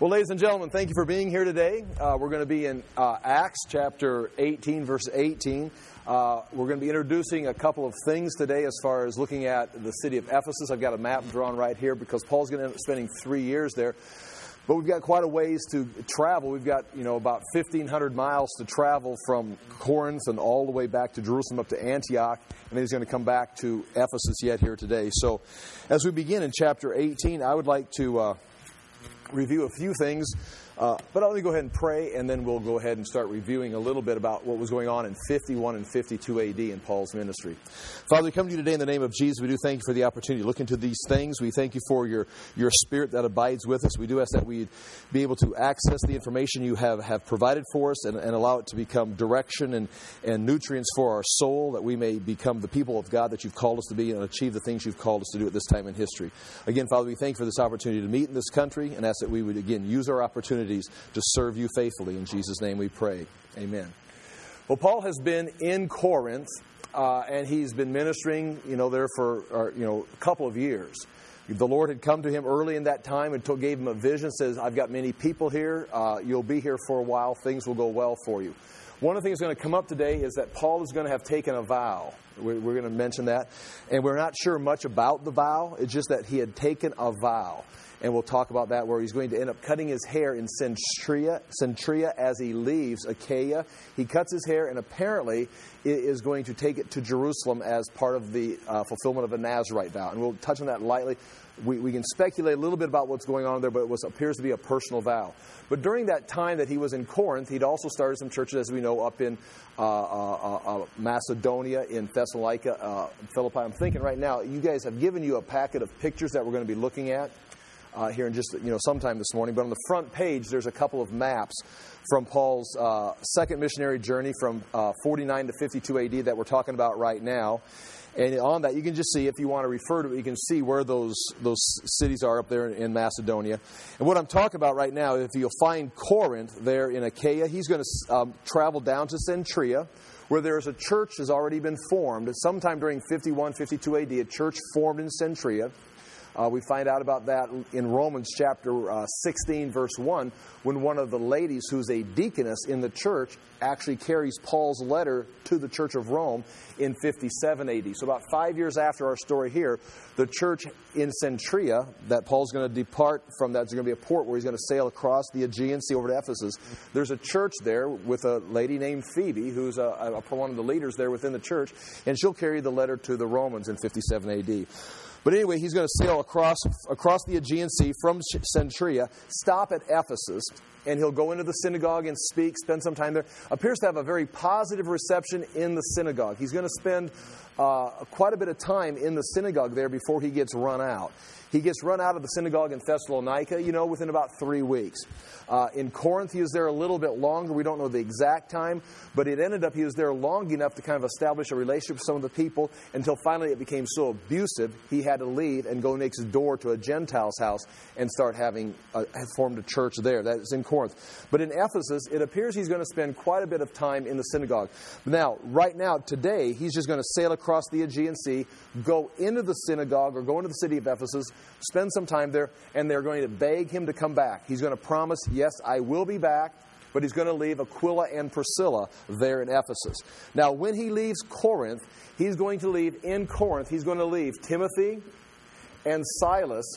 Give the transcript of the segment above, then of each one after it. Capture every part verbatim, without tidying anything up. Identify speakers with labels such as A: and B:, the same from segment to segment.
A: Well, ladies and gentlemen, thank you for being here today. Uh, we're going to be in uh, Acts chapter eighteen, verse eighteen. Uh, we're going to be introducing a couple of things today as far as looking at the city of Ephesus. I've got a map drawn right here because Paul's going to end up spending three years there. But we've got quite a ways to travel. We've got, you know, about fifteen hundred miles to travel from Corinth and all the way back to Jerusalem up to Antioch. And then he's going to come back to Ephesus yet here today. So as we begin in chapter eighteen, I would like to Uh, review a few things, uh, but let me go ahead and pray, and then we'll go ahead and start reviewing a little bit about what was going on in fifty-one and fifty-two A D in Paul's ministry. Father, we come to you today in the name of Jesus. We do thank you for the opportunity to look into these things. We thank you for your, your Spirit that abides with us. We do ask that we'd be able to access the information you have, have provided for us and, and allow it to become direction and, and nutrients for our soul, that we may become the people of God that you've called us to be and achieve the things you've called us to do at this time in history. Again, Father, we thank you for this opportunity to meet in this country, and ask that we would, again, use our opportunities to serve you faithfully. In Jesus' name we pray. Amen. Well, Paul has been in Corinth, uh, and he's been ministering, you know, there for, uh, you know, a couple of years. The Lord had come to him early in that time and told, gave him a vision, says, I've got many people here. Uh, you'll be here for a while. Things will go well for you. One of the things that's going to come up today is that Paul is going to have taken a vow. We're, we're going to mention that. And we're not sure much about the vow. It's just that he had taken a vow. And we'll talk about that, where he's going to end up cutting his hair in Cenchrea, Cenchrea as he leaves Achaia. He cuts his hair and apparently is going to take it to Jerusalem as part of the uh, fulfillment of a Nazirite vow. And we'll touch on that lightly. We, we can speculate a little bit about what's going on there, but it was, appears to be a personal vow. But during that time that he was in Corinth, he'd also started some churches, as we know, up in uh, uh, uh, Macedonia, in Thessalonica, uh, Philippi. I'm thinking right now, you guys have given you a packet of pictures that we're going to be looking at uh, here in just, you know, sometime this morning. But on the front page, there's a couple of maps from Paul's uh, second missionary journey from uh, forty-nine to fifty-two A D that we're talking about right now. And on that, you can just see, if you want to refer to it, you can see where those those cities are up there in, in Macedonia. And what I'm talking about right now, if you'll find Corinth there in Achaia, he's going to um, travel down to Cenchrea, where there's a church has already been formed. Sometime during fifty-one, fifty-two A D, a church formed in Cenchrea. Uh, we find out about that in Romans chapter uh, sixteen, verse one, when one of the ladies who's a deaconess in the church actually carries Paul's letter to the church of Rome in fifty-seven A D. So about five years after our story here, the church in Cenchrea, that Paul's going to depart from, that's going to be a port where he's going to sail across the Aegean Sea over to Ephesus. There's a church there with a lady named Phoebe, who's a, a, one of the leaders there within the church, and she'll carry the letter to the Romans in fifty-seven A D. But anyway, he's going to sail across across the Aegean Sea from Cenchrea, stop at Ephesus, and he'll go into the synagogue and speak, spend some time there. Appears to have a very positive reception in the synagogue. He's going to spend uh, quite a bit of time in the synagogue there before he gets run out. He gets run out of the synagogue in Thessalonica, you know, within about three weeks. Uh, in Corinth, he was there a little bit longer. We don't know the exact time, but it ended up he was there long enough to kind of establish a relationship with some of the people until finally it became so abusive, he had to leave and go next door to a Gentile's house and start having a, formed a church there. That is in Corinth. But in Ephesus, it appears he's going to spend quite a bit of time in the synagogue. Now, right now, today, he's just going to sail across the Aegean Sea, go into the synagogue or go into the city of Ephesus, spend some time there, and they're going to beg him to come back. He's going to promise, yes, I will be back, but he's going to leave Aquila and Priscilla there in Ephesus. Now, when he leaves Corinth, he's going to leave in Corinth, he's going to leave Timothy and Silas.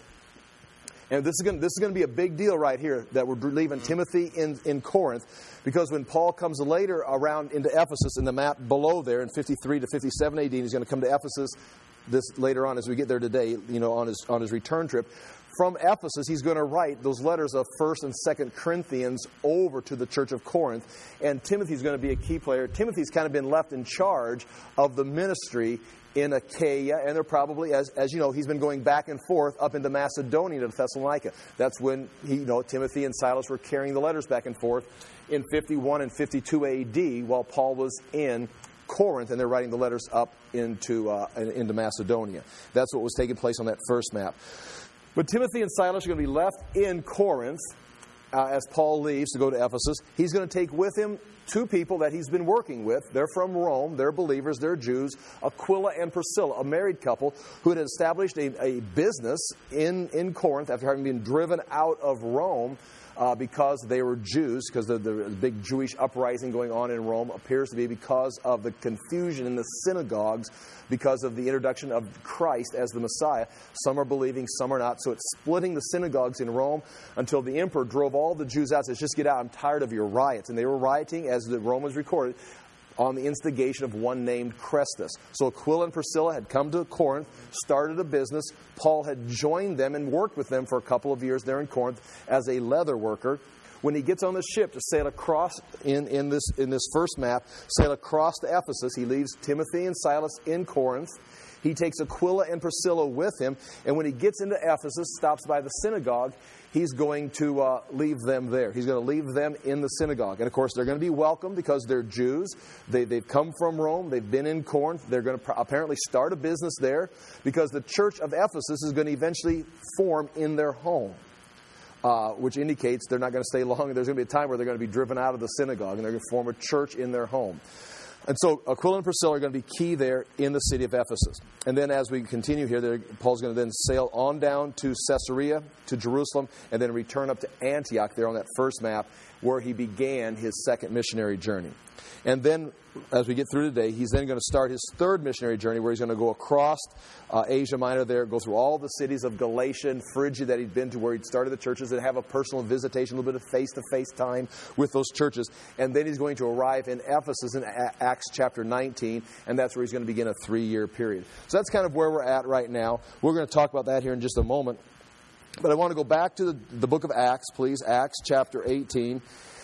A: And this is going to, this is going to be a big deal right here, that we're leaving Timothy in, in Corinth, because when Paul comes later around into Ephesus, in the map below there in fifty-three to fifty-seven A D, and he's going to come to Ephesus this later on as we get there today, you know, on his on his return trip. From Ephesus, he's going to write those letters of First and Second Corinthians over to the church of Corinth. And Timothy's going to be a key player. Timothy's kind of been left in charge of the ministry in Achaia, and they're probably, as as you know, he's been going back and forth up into Macedonia to Thessalonica. That's when he, you know, Timothy and Silas were carrying the letters back and forth in fifty-one and fifty-two A D while Paul was in Corinth, and they're writing the letters up into uh, into Macedonia. That's what was taking place on that first map. But Timothy and Silas are going to be left in Corinth uh, as Paul leaves to go to Ephesus. He's going to take with him two people that he's been working with. They're from Rome. They're believers. They're Jews. Aquila and Priscilla, a married couple who had established a, a business in, in Corinth after having been driven out of Rome. uh, because they were Jews, because the, the big Jewish uprising going on in Rome appears to be because of the confusion in the synagogues because of the introduction of Christ as the Messiah. Some are believing, some are not. So it's splitting the synagogues in Rome until the emperor drove all the Jews out. Says, just get out. I'm tired of your riots. And they were rioting, as the Romans recorded, on the instigation of one named Chrestus. So Aquila and Priscilla had come to Corinth, started a business. Paul had joined them and worked with them for a couple of years there in Corinth as a leather worker. When he gets on the ship to sail across, in, in, this, in this first map, sail across to Ephesus, he leaves Timothy and Silas in Corinth. He takes Aquila and Priscilla with him. And when he gets into Ephesus, stops by the synagogue, he's going to uh, leave them there. He's going to leave them in the synagogue. And, of course, they're going to be welcome because they're Jews. They, they've come from Rome. They've been in Corinth. They're going to pr- apparently start a business there because the church of Ephesus is going to eventually form in their home. Uh, which indicates they're not going to stay long. There's going to be a time where they're going to be driven out of the synagogue and they're going to form a church in their home. And so Aquila and Priscilla are going to be key there in the city of Ephesus. And then as we continue here, Paul's going to then sail on down to Caesarea, to Jerusalem, and then return up to Antioch there on that first map where he began his second missionary journey. And then, as we get through today, he's then going to start his third missionary journey where he's going to go across uh, Asia Minor there, go through all the cities of Galatia and Phrygia that he'd been to where he'd started the churches and have a personal visitation, a little bit of face-to-face time with those churches. And then he's going to arrive in Ephesus in Acts chapter nineteen, and that's where he's going to begin a three-year period. So that's kind of where we're at right now. We're going to talk about that here in just a moment. But I want to go back to the, the book of Acts, please, Acts chapter eighteen.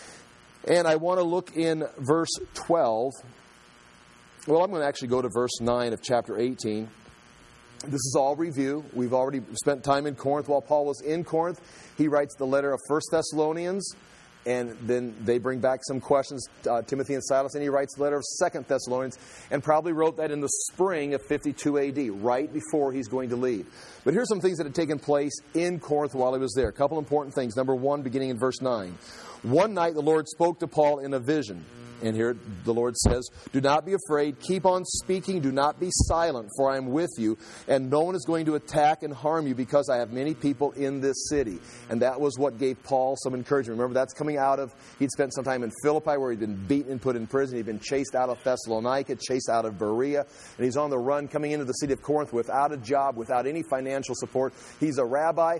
A: And I want to look in verse twelve. Well, I'm going to actually go to verse nine of chapter eighteen. This is all review. We've already spent time in Corinth. While Paul was in Corinth, he writes the letter of First Thessalonians. And then they bring back some questions, uh, Timothy and Silas, and he writes the letter of Second Thessalonians, and probably wrote that in the spring of fifty-two A D, right before he's going to leave. But here's some things that had taken place in Corinth while he was there. A couple important things. Number one, beginning in verse nine. One night the Lord spoke to Paul in a vision. And here the Lord says, "Do not be afraid. Keep on speaking. Do not be silent, for I am with you. And no one is going to attack and harm you because I have many people in this city." And that was what gave Paul some encouragement. Remember, that's coming out of, he'd spent some time in Philippi where he'd been beaten and put in prison. He'd been chased out of Thessalonica, chased out of Berea. And he's on the run coming into the city of Corinth without a job, without any financial support. He's a rabbi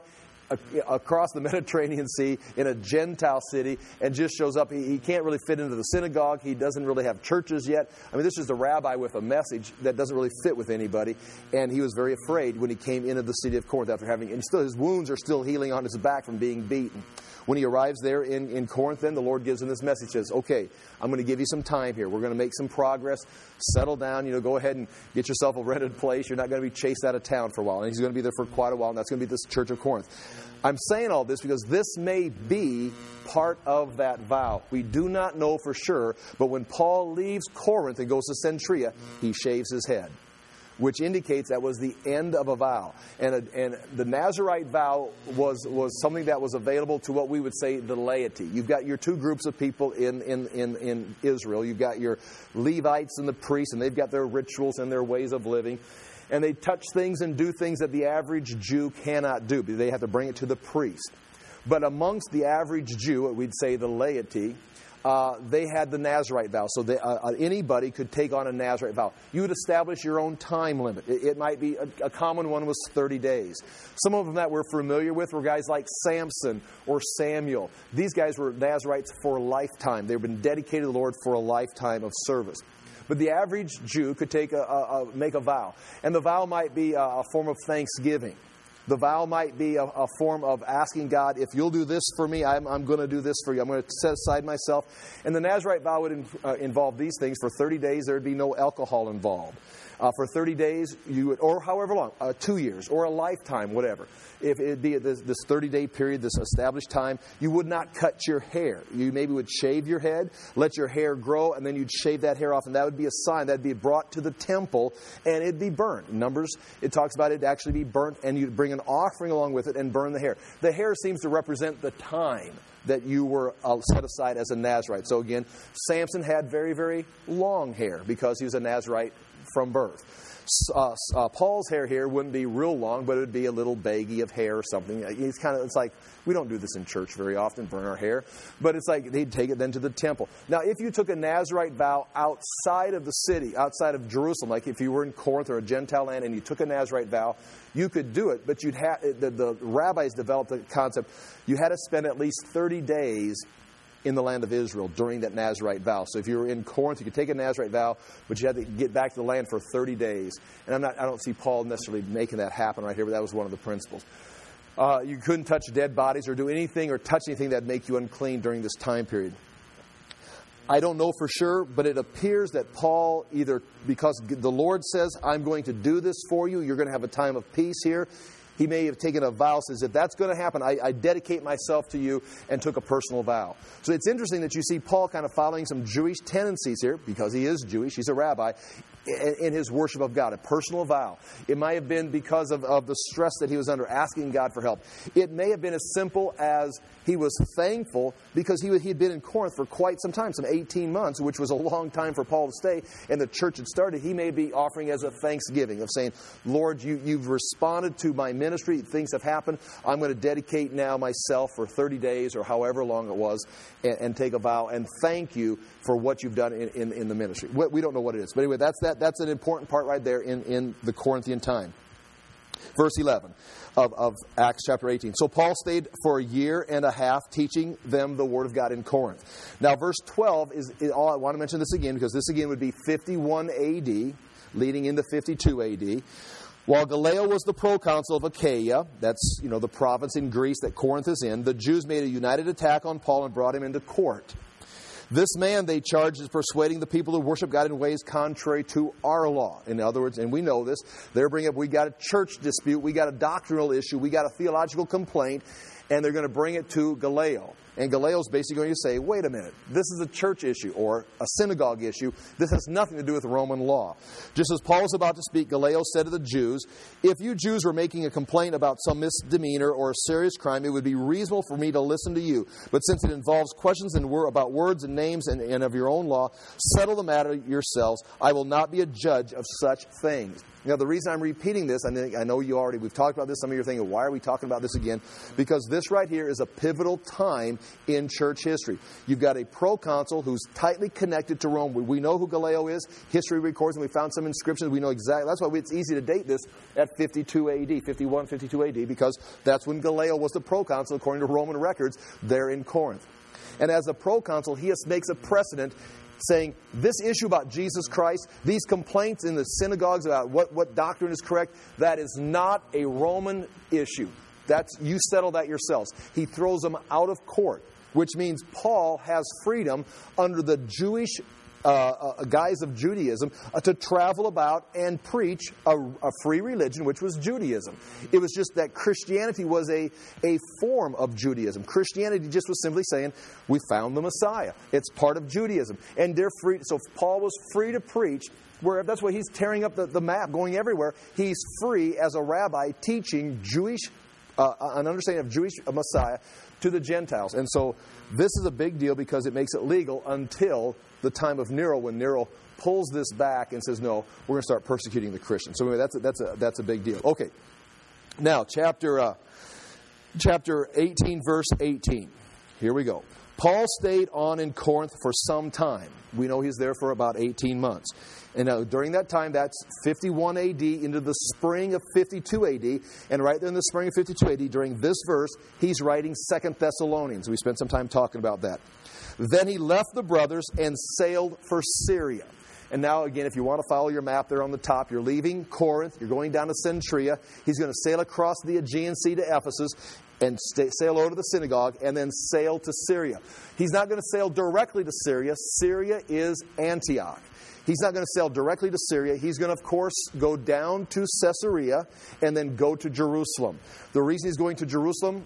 A: across the Mediterranean Sea in a Gentile city and just shows up. He, he can't really fit into the synagogue. He doesn't really have churches yet. I mean, this is a rabbi with a message that doesn't really fit with anybody. And he was very afraid when he came into the city of Corinth after having, and still his wounds are still healing on his back from being beaten. When he arrives there in, in Corinth, then the Lord gives him this message. He says, "Okay, I'm going to give you some time here. We're going to make some progress. Settle down. You know, go ahead and get yourself a rented place. You're not going to be chased out of town for a while." And he's going to be there for quite a while, and that's going to be this church of Corinth. I'm saying all this because this may be part of that vow. We do not know for sure, but when Paul leaves Corinth and goes to Cenchrea, he shaves his head, which indicates that was the end of a vow. And, a, and the Nazirite vow was, was something that was available to what we would say the laity. You've got your two groups of people in, in, in, in Israel. You've got your Levites and the priests, and they've got their rituals and their ways of living. And they touch things and do things that the average Jew cannot do. They have to bring it to the priest. But amongst the average Jew, we'd say the laity, Uh, they had the Nazirite vow. So they, uh, anybody could take on a Nazirite vow. You would establish your own time limit. It, it might be, a, a common one was thirty days. Some of them that we're familiar with were guys like Samson or Samuel. These guys were Nazirites for a lifetime. They've been dedicated to the Lord for a lifetime of service. But the average Jew could take a, a, a make a vow. And the vow might be a, a form of thanksgiving. The vow might be a, a form of asking God, if you'll do this for me, I'm, I'm going to do this for you. I'm going to set aside myself. And the Nazirite vow would in, uh, involve these things. For thirty days, there would be no alcohol involved. Uh, for thirty days, you would, or however long, uh, two years, or a lifetime, whatever. If it'd be this, this thirty-day period, this established time, you would not cut your hair. You maybe would shave your head, let your hair grow, and then you'd shave that hair off, and that would be a sign. That would be brought to the temple, and it'd be burnt. In Numbers, it talks about it actually be burnt, and you'd bring an offering along with it and burn the hair. The hair seems to represent the time that you were uh, set aside as a Nazirite. So again, Samson had very, very long hair because he was a Nazirite from birth. Uh, uh, Paul's hair here wouldn't be real long, but it would be a little baggy of hair or something. It's kind of, it's like, we don't do this in church very often, burn our hair. But it's like they'd take it then to the temple. Now, if you took a Nazirite vow outside of the city, outside of Jerusalem, like if you were in Corinth or a Gentile land and you took a Nazirite vow, you could do it. But you'd have the, the rabbis developed the concept. You had to spend at least thirty days in the land of Israel during that Nazirite vow. So if you were in Corinth, you could take a Nazirite vow, but you had to get back to the land for thirty days. And I'm not, I don't see Paul necessarily making that happen right here, but that was one of the principles. Uh, you couldn't touch dead bodies or do anything or touch anything that would make you unclean during this time period. I don't know for sure, but it appears that Paul, either because the Lord says, I'm going to do this for you, you're going to have a time of peace here, he may have taken a vow, says, if that's going to happen, I, I dedicate myself to you, and took a personal vow. So it's interesting that you see Paul kind of following some Jewish tendencies here, because he is Jewish, he's a rabbi, in, in his worship of God, a personal vow. It might have been because of, of the stress that he was under, asking God for help. It may have been as simple as he was thankful because he had been in Corinth for quite some time, some eighteen months, which was a long time for Paul to stay, and the church had started. He may be offering as a thanksgiving of saying, Lord, you, you've responded to my ministry. Things have happened. I'm going to dedicate now myself for thirty days or however long it was and, and take a vow and thank you for what you've done in, in, in the ministry. We don't know what it is. But anyway, that's that. That's an important part right there in, in the Corinthian time. Verse eleven of, of Acts chapter eighteen. So Paul stayed for a year and a half teaching them the Word of God in Corinth. Now verse twelve is, is all I want to mention this again because this again would be fifty-one A D, leading into fifty-two A D. While Gallio was the proconsul of Achaia, that's, you know, the province in Greece that Corinth is in, the Jews made a united attack on Paul and brought him into court. This man, they charged, is persuading the people to worship God in ways contrary to our law. In other words, and we know this, they're bringing up, we got a church dispute, we got a doctrinal issue, we got a theological complaint, and they're going to bring it to Gallio. And Gallio's basically going to say, wait a minute, this is a church issue or a synagogue issue. This has nothing to do with Roman law. Just as Paul was about to speak, Gallio said to the Jews, if you Jews were making a complaint about some misdemeanor or a serious crime, it would be reasonable for me to listen to you. But since it involves questions and wor- about words and names and, and of your own law, settle the matter yourselves. I will not be a judge of such things. Now, the reason I'm repeating this, I I know you already, we've talked about this, some of you are thinking, why are we talking about this again? Because this right here is a pivotal time in church history. You've got a proconsul who's tightly connected to Rome. We, we know who Gallio is. History records, and we found some inscriptions. We know exactly. That's why it's easy to date this at fifty-two A D, fifty-one, fifty-two A D, because that's when Gallio was the proconsul, according to Roman records, there in Corinth. And as a proconsul, he makes a precedent saying this issue about Jesus Christ, these complaints in the synagogues about what, what doctrine is correct, that is not a Roman issue. That's, you settle that yourselves. He throws them out of court, which means Paul has freedom under the Jewish uh, uh, guise of Judaism uh, to travel about and preach a, a free religion, which was Judaism. It was just that Christianity was a, a form of Judaism. Christianity just was simply saying, we found the Messiah. It's part of Judaism. And they're free. So Paul was free to preach. Where that's why he's tearing up the, the map, going everywhere. He's free as a rabbi teaching Jewish, uh, an understanding of Jewish Messiah to the Gentiles. And so this is a big deal because it makes it legal until the time of Nero, when Nero pulls this back and says, no, we're going to start persecuting the Christians. So anyway, that's a, that's a, that's a big deal. Okay. Now, chapter, uh, chapter eighteen, verse eighteen. Here we go. Paul stayed on in Corinth for some time. We know he's there for about eighteen months. And uh, during that time, that's fifty-one A D into the spring of fifty-two A D. And right there in the spring of fifty-two A D, during this verse, he's writing Second Thessalonians. We spent some time talking about that. Then he left the brothers and sailed for Syria. And now, again, if you want to follow your map there on the top, you're leaving Corinth, you're going down to Cenchrea. He's going to sail across the Aegean Sea to Ephesus and stay, sail over to the synagogue and then sail to Syria. He's not going to sail directly to Syria. Syria is Antioch. He's not going to sail directly to Syria. He's going to, of course, go down to Caesarea and then go to Jerusalem. The reason he's going to Jerusalem,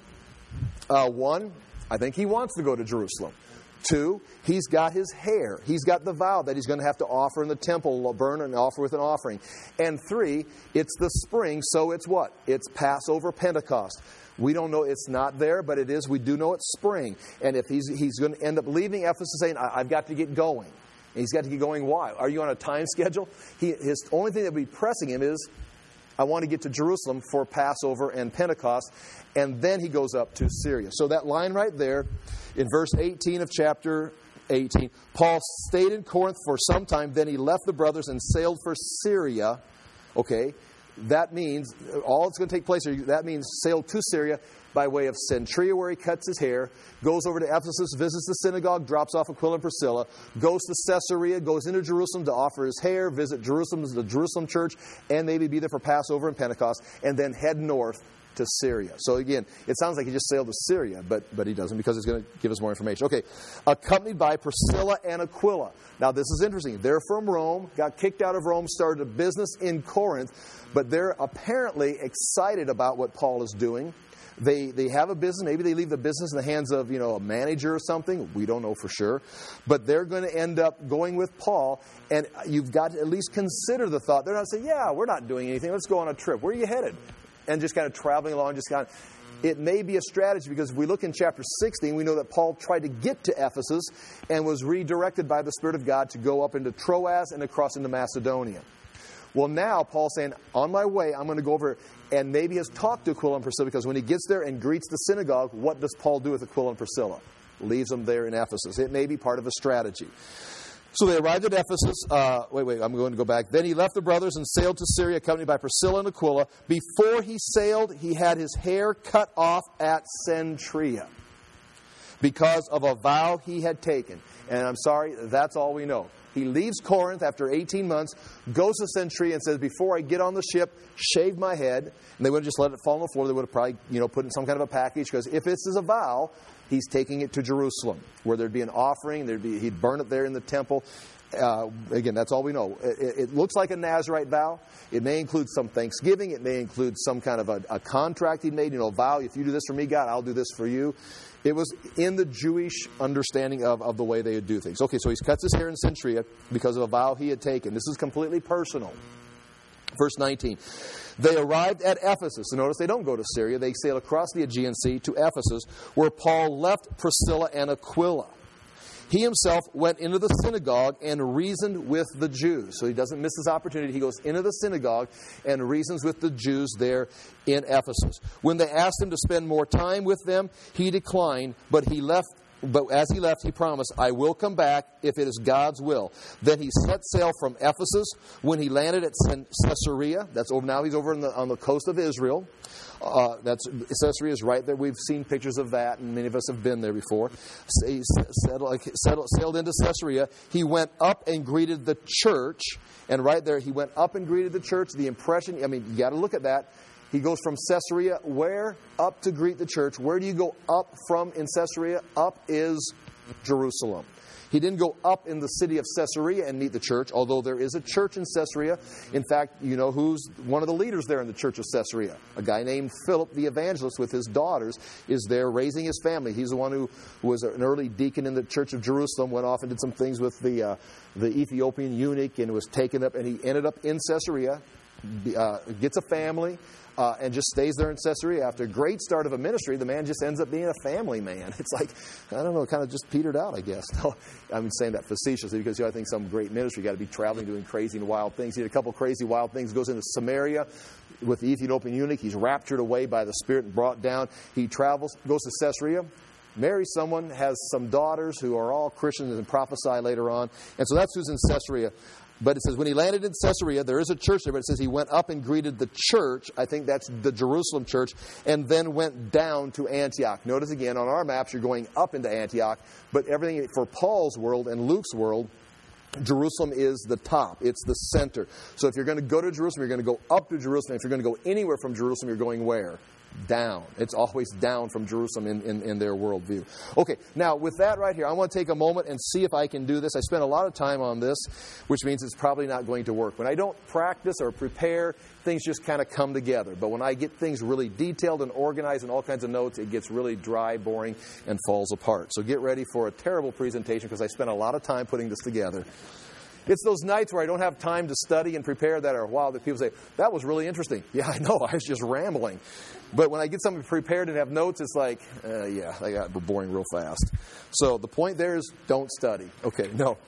A: uh, one, I think he wants to go to Jerusalem. Two, he's got his hair. He's got the vow that he's going to have to offer in the temple, burn and offer with an offering. And three, it's the spring, so it's what? It's Passover, Pentecost. We don't know, it's not there, but it is. We do know it's spring. And if he's he's going to end up leaving Ephesus saying, I've got to get going. And he's got to get going. Why? Are you on a time schedule? He, his only thing that would be pressing him is, I want to get to Jerusalem for Passover and Pentecost. And then he goes up to Syria. So that line right there in verse eighteen of chapter eighteen, Paul stayed in Corinth for some time. Then he left the brothers and sailed for Syria. Okay, that means, all that's going to take place here, that means sailed to Syria by way of Cenchrea, where he cuts his hair, goes over to Ephesus, visits the synagogue, drops off Aquila and Priscilla, goes to Caesarea, goes into Jerusalem to offer his hair, visit Jerusalem, the Jerusalem church, and maybe be there for Passover and Pentecost, and then head north to Syria. So again, it sounds like he just sailed to Syria, but but he doesn't, because he's going to give us more information. Okay, accompanied by Priscilla and Aquila. Now this is interesting. They're from Rome, got kicked out of Rome, started a business in Corinth, but they're apparently excited about what Paul is doing. They they have a business. Maybe they leave the business in the hands of, you know, a manager or something. We don't know for sure. But they're going to end up going with Paul. And you've got to at least consider the thought. They're not saying, yeah, we're not doing anything. Let's go on a trip. Where are you headed? And just kind of traveling along, just kind of. It may be a strategy, because if we look in chapter sixteen, we know that Paul tried to get to Ephesus and was redirected by the Spirit of God to go up into Troas and across into Macedonia. Well, now Paul's saying, on my way, I'm going to go over, and maybe has talked to Aquila and Priscilla, because when he gets there and greets the synagogue, what does Paul do with Aquila and Priscilla? Leaves them there in Ephesus. It may be part of a strategy. So they arrived at Ephesus. Uh, wait, wait, I'm going to go back. Then he left the brothers and sailed to Syria, accompanied by Priscilla and Aquila. Before he sailed, he had his hair cut off at Cenchrea because of a vow he had taken. And I'm sorry, that's all we know. He leaves Corinth after eighteen months, goes to Cenchrea and says, before I get on the ship, shave my head. And they would have just let it fall on the floor. They would have probably, you know, put in some kind of a package, because if this is a vow, he's taking it to Jerusalem, where there'd be an offering. There'd be, he'd burn it there in the temple. Uh, again, that's all we know. It, it looks like a Nazirite vow. It may include some thanksgiving. It may include some kind of a, a contract he'd made. You know, vow, if you do this for me, God, I'll do this for you. It was in the Jewish understanding of, of the way they would do things. Okay, so he cuts his hair in Cenchrea because of a vow he had taken. This is completely personal. Verse nineteen. They arrived at Ephesus. So notice they don't go to Syria. They sail across the Aegean Sea to Ephesus, where Paul left Priscilla and Aquila. He himself went into the synagogue and reasoned with the Jews. So he doesn't miss this opportunity. He goes into the synagogue and reasons with the Jews there in Ephesus. When they asked him to spend more time with them, he declined, but he left. But as he left, he promised, I will come back if it is God's will. Then he set sail from Ephesus. When he landed at Caesarea, that's over now, he's over on the, on the coast of Israel. Uh, that's Caesarea is right there. We've seen pictures of that, and many of us have been there before. He settled, settled, sailed into Caesarea. He went up and greeted the church. And right there, he went up and greeted the church. The impression, I mean, you got to look at that. He goes from Caesarea, where? Up to greet the church. Where do you go up from in Caesarea? Up is Jerusalem. He didn't go up in the city of Caesarea and meet the church, although there is a church in Caesarea. In fact, you know who's one of the leaders there in the church of Caesarea? A guy named Philip the evangelist with his daughters is there raising his family. He's the one who, who was an early deacon in the church of Jerusalem, went off and did some things with the, uh, the Ethiopian eunuch and was taken up, and he ended up in Caesarea, uh, gets a family. Uh, and just stays there in Caesarea. After a great start of a ministry, the man just ends up being a family man. It's like, I don't know, kind of just petered out, I guess. No, I'm saying that facetiously because, you know, I think some great ministry, you got to be traveling, doing crazy and wild things. He did a couple crazy, wild things. Goes into Samaria with the Ethiopian eunuch. He's raptured away by the Spirit and brought down. He travels, goes to Caesarea, marries someone, has some daughters who are all Christians and prophesy later on. And so that's who's in Caesarea. But it says when he landed in Caesarea, there is a church there, but it says he went up and greeted the church. I think that's the Jerusalem church, and then went down to Antioch. Notice again, on our maps, you're going up into Antioch, but everything for Paul's world and Luke's world, Jerusalem is the top. It's the center. So if you're going to go to Jerusalem, you're going to go up to Jerusalem. If you're going to go anywhere from Jerusalem, you're going where? Down. It's always down from Jerusalem in, in, in their worldview. Okay, now with that right here, I want to take a moment and see if I can do this. I spent a lot of time on this, which means it's probably not going to work. When I don't practice or prepare, things just kind of come together. But when I get things really detailed and organized and all kinds of notes, it gets really dry, boring, and falls apart. So get ready for a terrible presentation because I spent a lot of time putting this together. It's those nights where I don't have time to study and prepare that are, wow, that people say, that was really interesting. Yeah, I know, I was just rambling. But when I get something prepared and have notes, it's like, uh, yeah, I got boring real fast. So the point there is don't study. Okay, no.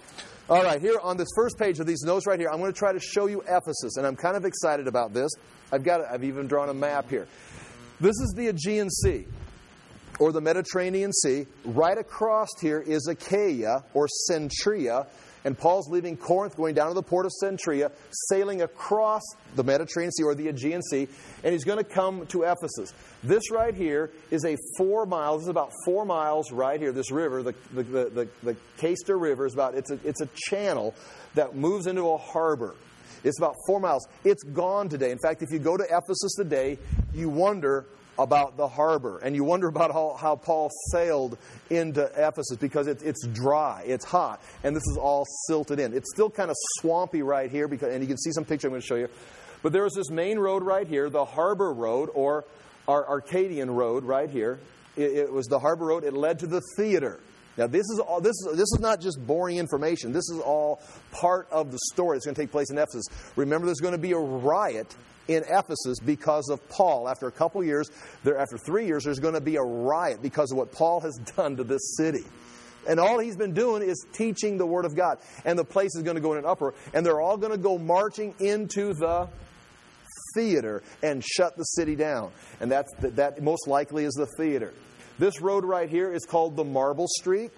A: All right, here on this first page of these notes right here, I'm going to try to show you Ephesus, and I'm kind of excited about this. I've got, I've even drawn a map here. This is the Aegean Sea, or the Mediterranean Sea. Right across here is Achaia, or Centria, and Paul's leaving Corinth, going down to the port of Centria, sailing across the Mediterranean Sea, or the Aegean Sea, and he's going to come to Ephesus. This right here is a four miles, this is about four miles right here, this river, the the the, the, the Cayster River, is about, it's a, it's a channel that moves into a harbor. It's about four miles. It's gone today. In fact, if you go to Ephesus today, you wonder about the harbor, and you wonder about how, how Paul sailed into Ephesus, because it, it's dry, it's hot, and this is all silted in. It's still kind of swampy right here, because, and you can see some picture I'm going to show you. But there's this main road right here, the Harbor Road, or our Arcadian Road right here. It, it was the Harbor Road. It led to the theater. Now, this is all. This is this is not just boring information. This is all part of the story that's going to take place in Ephesus. Remember, there's going to be a riot in Ephesus because of Paul. After a couple years, there after three years, there's going to be a riot because of what Paul has done to this city. And all he's been doing is teaching the Word of God. And the place is going to go in an uproar. And they're all going to go marching into the theater and shut the city down. And that's, that most likely is the theater. This road right here is called the Marble Street.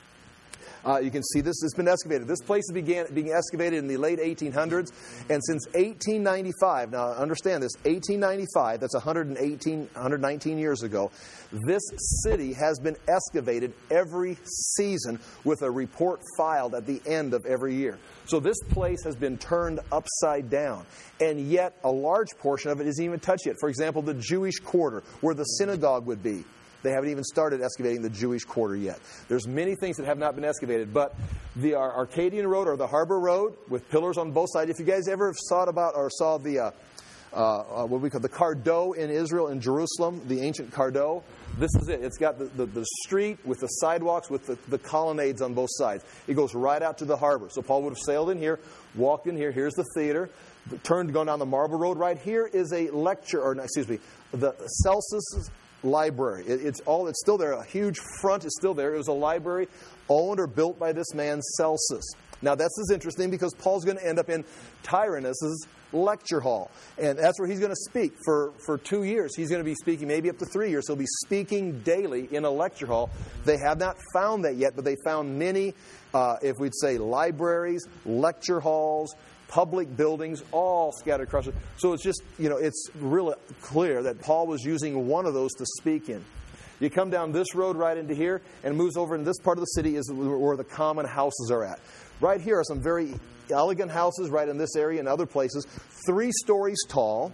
A: Uh, you can see this. It's been excavated. This place began being excavated in the late eighteen hundreds. And since eighteen ninety-five, now understand this, eighteen ninety-five, that's one hundred eighteen, one hundred nineteen years ago, this city has been excavated every season with a report filed at the end of every year. So this place has been turned upside down. And yet a large portion of it isn't even touched yet. For example, the Jewish quarter, where the synagogue would be. They haven't even started excavating the Jewish quarter yet. There's many things that have not been excavated. But the Arcadian Road, or the Harbor Road, with pillars on both sides. If you guys ever thought about or saw the uh, uh, what we call the Cardo in Israel, in Jerusalem, the ancient Cardo, this is it. It's got the, the, the street with the sidewalks with the, the colonnades on both sides. It goes right out to the harbor. So Paul would have sailed in here, walked in here. Here's the theater. Turned, going down the Marble Road. Right here is a lecture, or excuse me, the Celsus Library. It, it's all. It's still there. A huge front is still there. It was a library owned or built by this man Celsus. Now, this is interesting because Paul's going to end up in Tyrannus's lecture hall. And that's where he's going to speak for, for two years. He's going to be speaking maybe up to three years. He'll be speaking daily in a lecture hall. They have not found that yet, but they found many, uh, if we'd say, libraries, lecture halls, public buildings, all scattered across it. So it's just, you know, it's really clear that Paul was using one of those to speak in. You come down this road right into here, and it moves over into this part of the city is where the common houses are at. Right here are some very elegant houses right in this area and other places, three stories tall.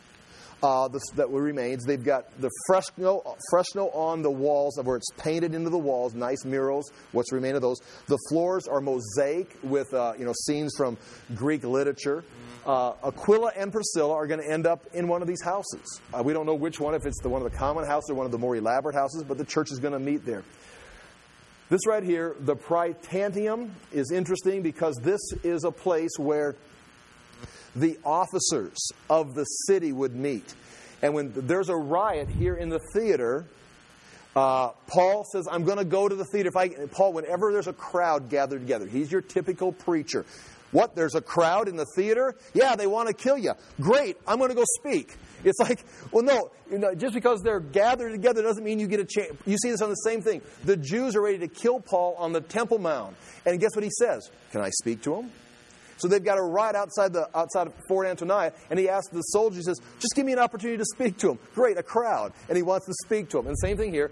A: Uh, this, that remains. They've got the fresco, fresco on the walls, where it's painted into the walls, nice murals, what's remained of those. The floors are mosaic with uh, you know scenes from Greek literature. Uh, Aquila and Priscilla are going to end up in one of these houses. Uh, we don't know which one, if it's the one of the common houses or one of the more elaborate houses, but the church is going to meet there. This right here, the Praetorium, is interesting because this is a place where the officers of the city would meet. And when there's a riot here in the theater, uh, Paul says, I'm going to go to the theater. If I, Paul, whenever there's a crowd gathered together, he's your typical preacher. What, there's a crowd in the theater? Yeah, they want to kill you. Great, I'm going to go speak. It's like, well, no, you know, just because they're gathered together doesn't mean you get a chance. You see this on the same thing. The Jews are ready to kill Paul on the Temple Mount. And guess what he says? Can I speak to him? So they've got a riot outside the outside of Fort Antonia, and he asks the soldiers, he says, just give me an opportunity to speak to him. Great, a crowd. And he wants to speak to him. And same thing here.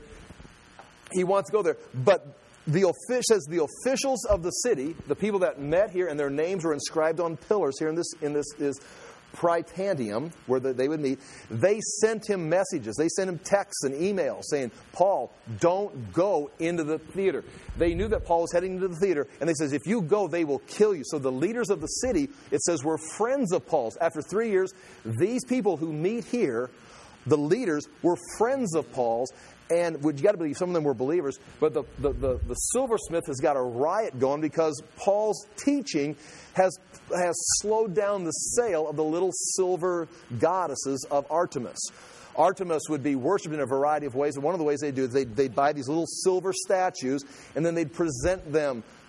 A: He wants to go there. But the official says the officials of the city, the people that met here, and their names were inscribed on pillars here in this in this is Praetorium, where the, they would meet, they sent him messages. They sent him texts and emails saying, Paul, don't go into the theater. They knew that Paul was heading into the theater, and they says, if you go, they will kill you. So the leaders of the city, it says, were friends of Paul's. After three years, these people who meet here, the leaders, were friends of Paul's. And you got to believe some of them were believers, but the, the, the, the silversmith has got a riot going because Paul's teaching has has slowed down the sale of the little silver goddesses of Artemis. Artemis would be worshipped in a variety of ways, and one of the ways they do is they'd, they'd buy these little silver statues, and then they'd present them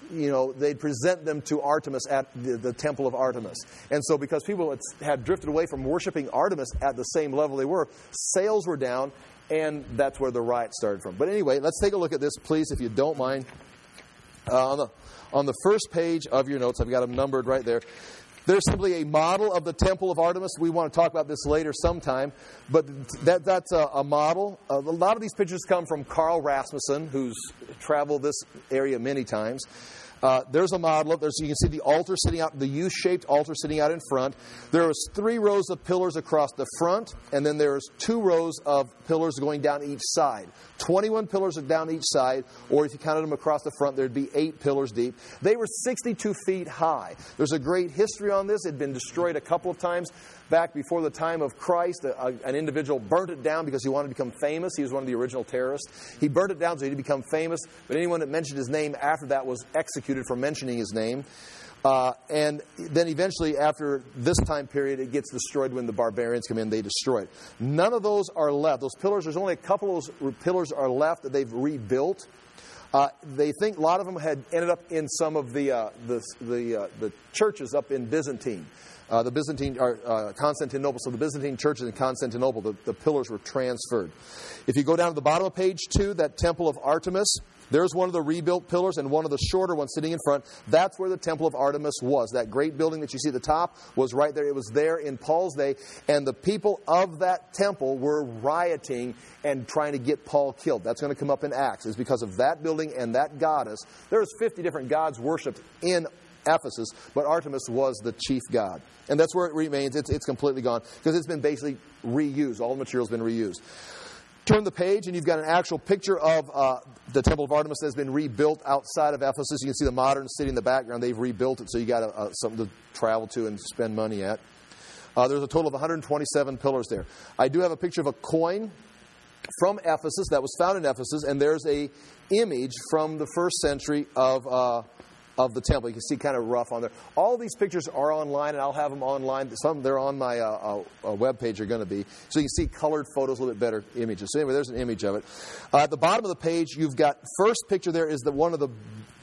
A: you know, they'd present them to Artemis at the, the temple of Artemis. And so because people had, had drifted away from worshiping Artemis at the same level they were, sales were down, and that's where the riot started from. But anyway, let's take a look at this, please, if you don't mind. Uh, on the on the first page of your notes, I've got them numbered right there. There's simply a model of the temple of Artemis. We want to talk about this later sometime, but that that's a, a model. Uh, a lot of these pictures come from Carl Rasmussen, who's traveled this area many times. Uh, there's a model. There's, you can see the altar sitting out, the U-shaped altar sitting out in front. There was three rows of pillars across the front, and then there's two rows of pillars going down each side. twenty-one pillars down each side, or if you counted them across the front, there'd be eight pillars deep. They were sixty-two feet high. There's a great history on this. It had been destroyed a couple of times. Back before the time of Christ, a, an individual burnt it down because he wanted to become famous. He was one of the original terrorists. He burnt it down so he'd become famous, but anyone that mentioned his name after that was executed for mentioning his name. Uh, and then eventually, after this time period, it gets destroyed when the barbarians come in. They destroy it. None of those are left. Those pillars, there's only a couple of those pillars are left that they've rebuilt. Uh, they think a lot of them had ended up in some of the uh, the the, uh, the churches up in Byzantine. Uh, the Byzantine, or uh, Constantinople, so the Byzantine churches in Constantinople, the, the pillars were transferred. If you go down to the bottom of page two, that temple of Artemis, there's one of the rebuilt pillars and one of the shorter ones sitting in front. That's where the temple of Artemis was. That great building that you see at the top was right there. It was there in Paul's day, and the people of that temple were rioting and trying to get Paul killed. That's going to come up in Acts. It's because of that building and that goddess. There's fifty different gods worshipped in Ephesus, but Artemis was the chief god. And that's where it remains. It's, it's completely gone because it's been basically reused. All the material's been reused. Turn the page, and you've got an actual picture of uh, the Temple of Artemis that has been rebuilt outside of Ephesus. You can see the modern city in the background. They've rebuilt it, so you got uh, something to travel to and spend money at. Uh, there's a total of one hundred twenty-seven pillars there. I do have a picture of a coin from Ephesus that was found in Ephesus, and there's a image from the first century of uh, of the temple. You can see kind of rough on there. All these pictures are online, and I'll have them online. Some they're on my uh, uh, webpage are going to be. So you can see colored photos, a little bit better images. So anyway, there's an image of it. Uh, at the bottom of the page, you've got, first picture there is the one of the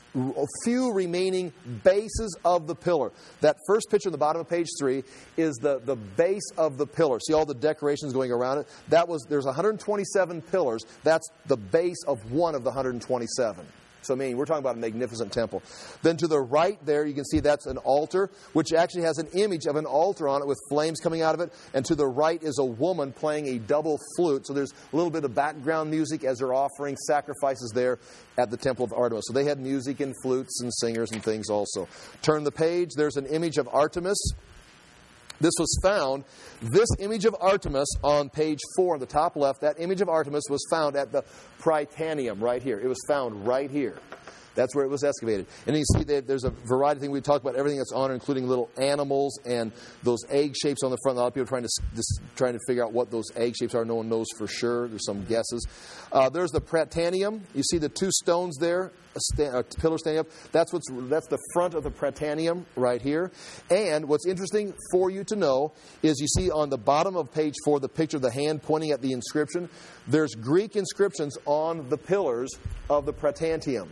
A: few remaining bases of the pillar. That first picture on the bottom of page three is the, the base of the pillar. See all the decorations going around it? That was There's one hundred twenty-seven pillars. That's the base of one of the one hundred twenty-seven. So, I mean, we're talking about a magnificent temple. Then to the right there, you can see that's an altar, which actually has an image of an altar on it with flames coming out of it. And to the right is a woman playing a double flute. So there's a little bit of background music as they're offering sacrifices there at the Temple of Artemis. So they had music and flutes and singers and things also. Turn the page. There's an image of Artemis. This was found, this image of Artemis on page four on the top left, that image of Artemis was found at the Prytaneum right here. It was found right here. That's where it was excavated. And you see that there's a variety of things. We talked about everything that's on it, including little animals and those egg shapes on the front. A lot of people are trying to, just trying to figure out what those egg shapes are. No one knows for sure. There's some guesses. Uh, there's the Prytaneum. You see the two stones there, a, sta- a pillar standing up. That's what's that's the front of the Prytaneum right here. And what's interesting for you to know is you see on the bottom of page four the picture of the hand pointing at the inscription. There's Greek inscriptions on the pillars of the Prytaneum.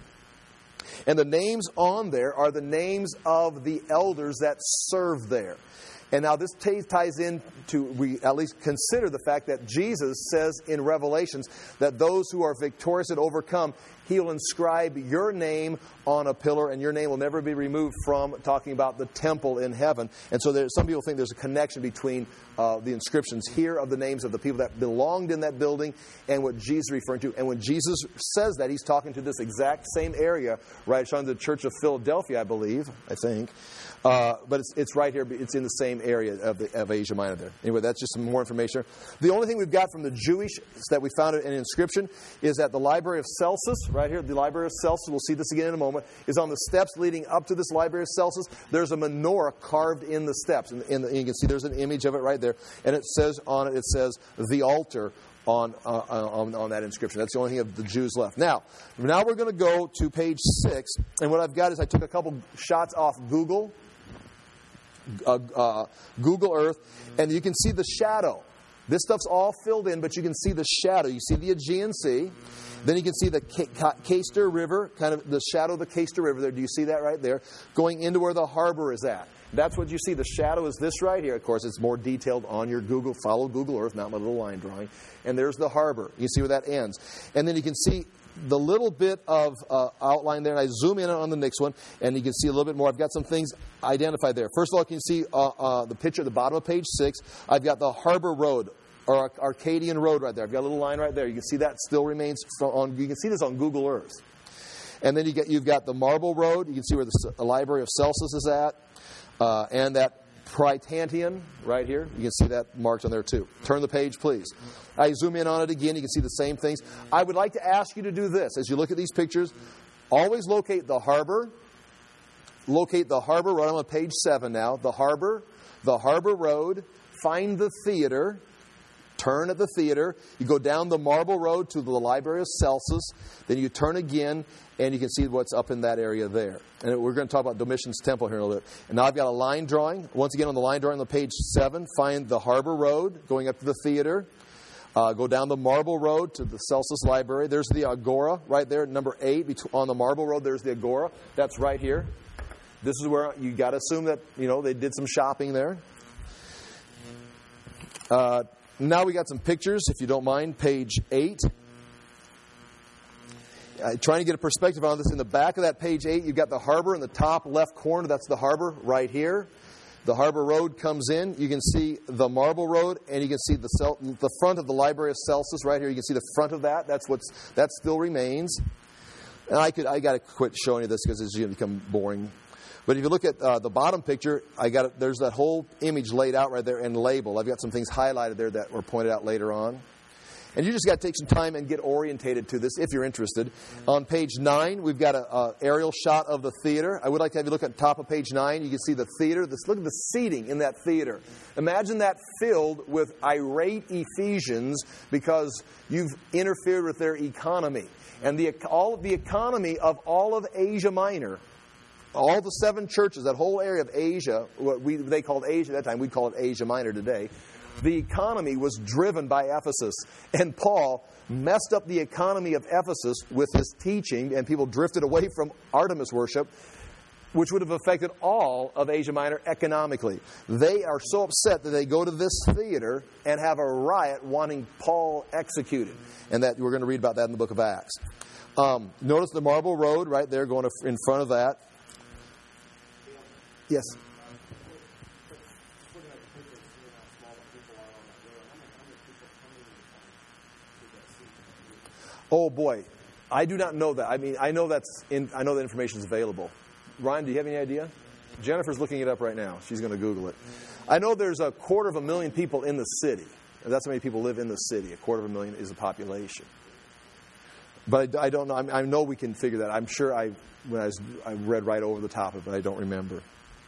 A: And the names on there are the names of the elders that served there. And now this t- ties in to, we at least consider the fact that Jesus says in Revelations that those who are victorious and overcome, He'll inscribe your name on a pillar and your name will never be removed from, talking about the temple in heaven. And so there, some people think there's a connection between uh, the inscriptions here of the names of the people that belonged in that building and what Jesus is referring to. And when Jesus says that, He's talking to this exact same area, right? Showing the Church of Philadelphia, I believe, I think. Uh, but it's it's right here. It's in the same area of, the, of Asia Minor there. Anyway, that's just some more information. The only thing we've got from the Jewish that we found in an inscription is at the Library of Celsus, right here, the Library of Celsus. We'll see this again in a moment. Is on the steps leading up to this Library of Celsus. There's a menorah carved in the steps, and, and you can see there's an image of it right there. And it says on it, it says the altar. On, uh, on on that inscription. That's the only thing of the Jews left. Now, now we're going to go to page six, and what I've got is I took a couple shots off Google, uh, uh, Google Earth, and you can see the shadow This stuff's all filled in, but you can see the shadow. You see the Aegean Sea. Then you can see the Cayster River, kind of the shadow of the Cayster River there. Do you see that right there? Going into where the harbor is at. That's what you see. The shadow is this right here. Of course, it's more detailed on your Google, follow Google Earth, not my little line drawing. And there's the harbor. You see where that ends. And then you can see the little bit of uh, outline there. And I zoom in on the next one, and you can see a little bit more. I've got some things identified there. First of all, you can see uh, uh, the picture at the bottom of page six. I've got the Harbor Road, or Arcadian Road right there. I've got a little line right there. You can see that still remains on. You can see this on Google Earth. And then you get, you've got the Marble Road. You can see where the, the Library of Celsus is at. Uh, and that Prytantian right here. You can see that marked on there too. Turn the page, please. I zoom in on it again. You can see the same things. I would like to ask you to do this. As you look at these pictures, always locate the harbor. Locate the harbor road. I'm on page seven now. The harbor, the Harbor Road. Find the theater. Turn at the theater. You go down the Marble Road to the Library of Celsus. Then you turn again, and you can see what's up in that area there. And we're going to talk about Domitian's Temple here in a little bit. And now I've got a line drawing. Once again, on the line drawing on page seven, find the Harbor Road going up to the theater. Uh, go down the Marble Road to the Celsus Library. There's the Agora right there, number eight. On the Marble Road, there's the Agora. That's right here. This is where you got to assume that, you know, they did some shopping there. Uh, now we got some pictures, if you don't mind, page eight. Uh, trying to get a perspective on this. In the back of that page eight, you've got the harbor in the top left corner. That's the harbor right here. The Harbor Road comes in. You can see the Marble Road, and you can see the Cel- the front of the Library of Celsus right here. You can see the front of that. That's what's that still remains. And I could I got to quit showing you this because it's going to become boring. But if you look at uh, the bottom picture, I got there's that whole image laid out right there and labeled. I've got some things highlighted there that were pointed out later on. And you just got to take some time and get orientated to this if you're interested. On page nine, we've got an aerial shot of the theater. I would like to have you look at the top of page nine. You can see the theater. This, look at the seating in that theater. Imagine that filled with irate Ephesians because you've interfered with their economy. And the all of the economy of all of Asia Minor, all the seven churches, that whole area of Asia, what we they called Asia at that time, we call it Asia Minor today. The economy was driven by Ephesus. And Paul messed up the economy of Ephesus with his teaching, and people drifted away from Artemis worship, which would have affected all of Asia Minor economically. They are so upset that they go to this theater and have a riot wanting Paul executed. And that we're going to read about that in the book of Acts. Um, notice the Marble Road right there going in front of that. Yes? Oh boy, I do not know that. I mean, I know that's in, I know that information is available. Ryan, do you have any idea? Jennifer's looking it up right now. She's going to Google it. I know there's a quarter of a million people in the city. That's how many people live in the city. A quarter of a million is the population. But I, I don't know. I, I know we can figure that. I'm sure I when I, was, I read right over the top of it, but I don't remember.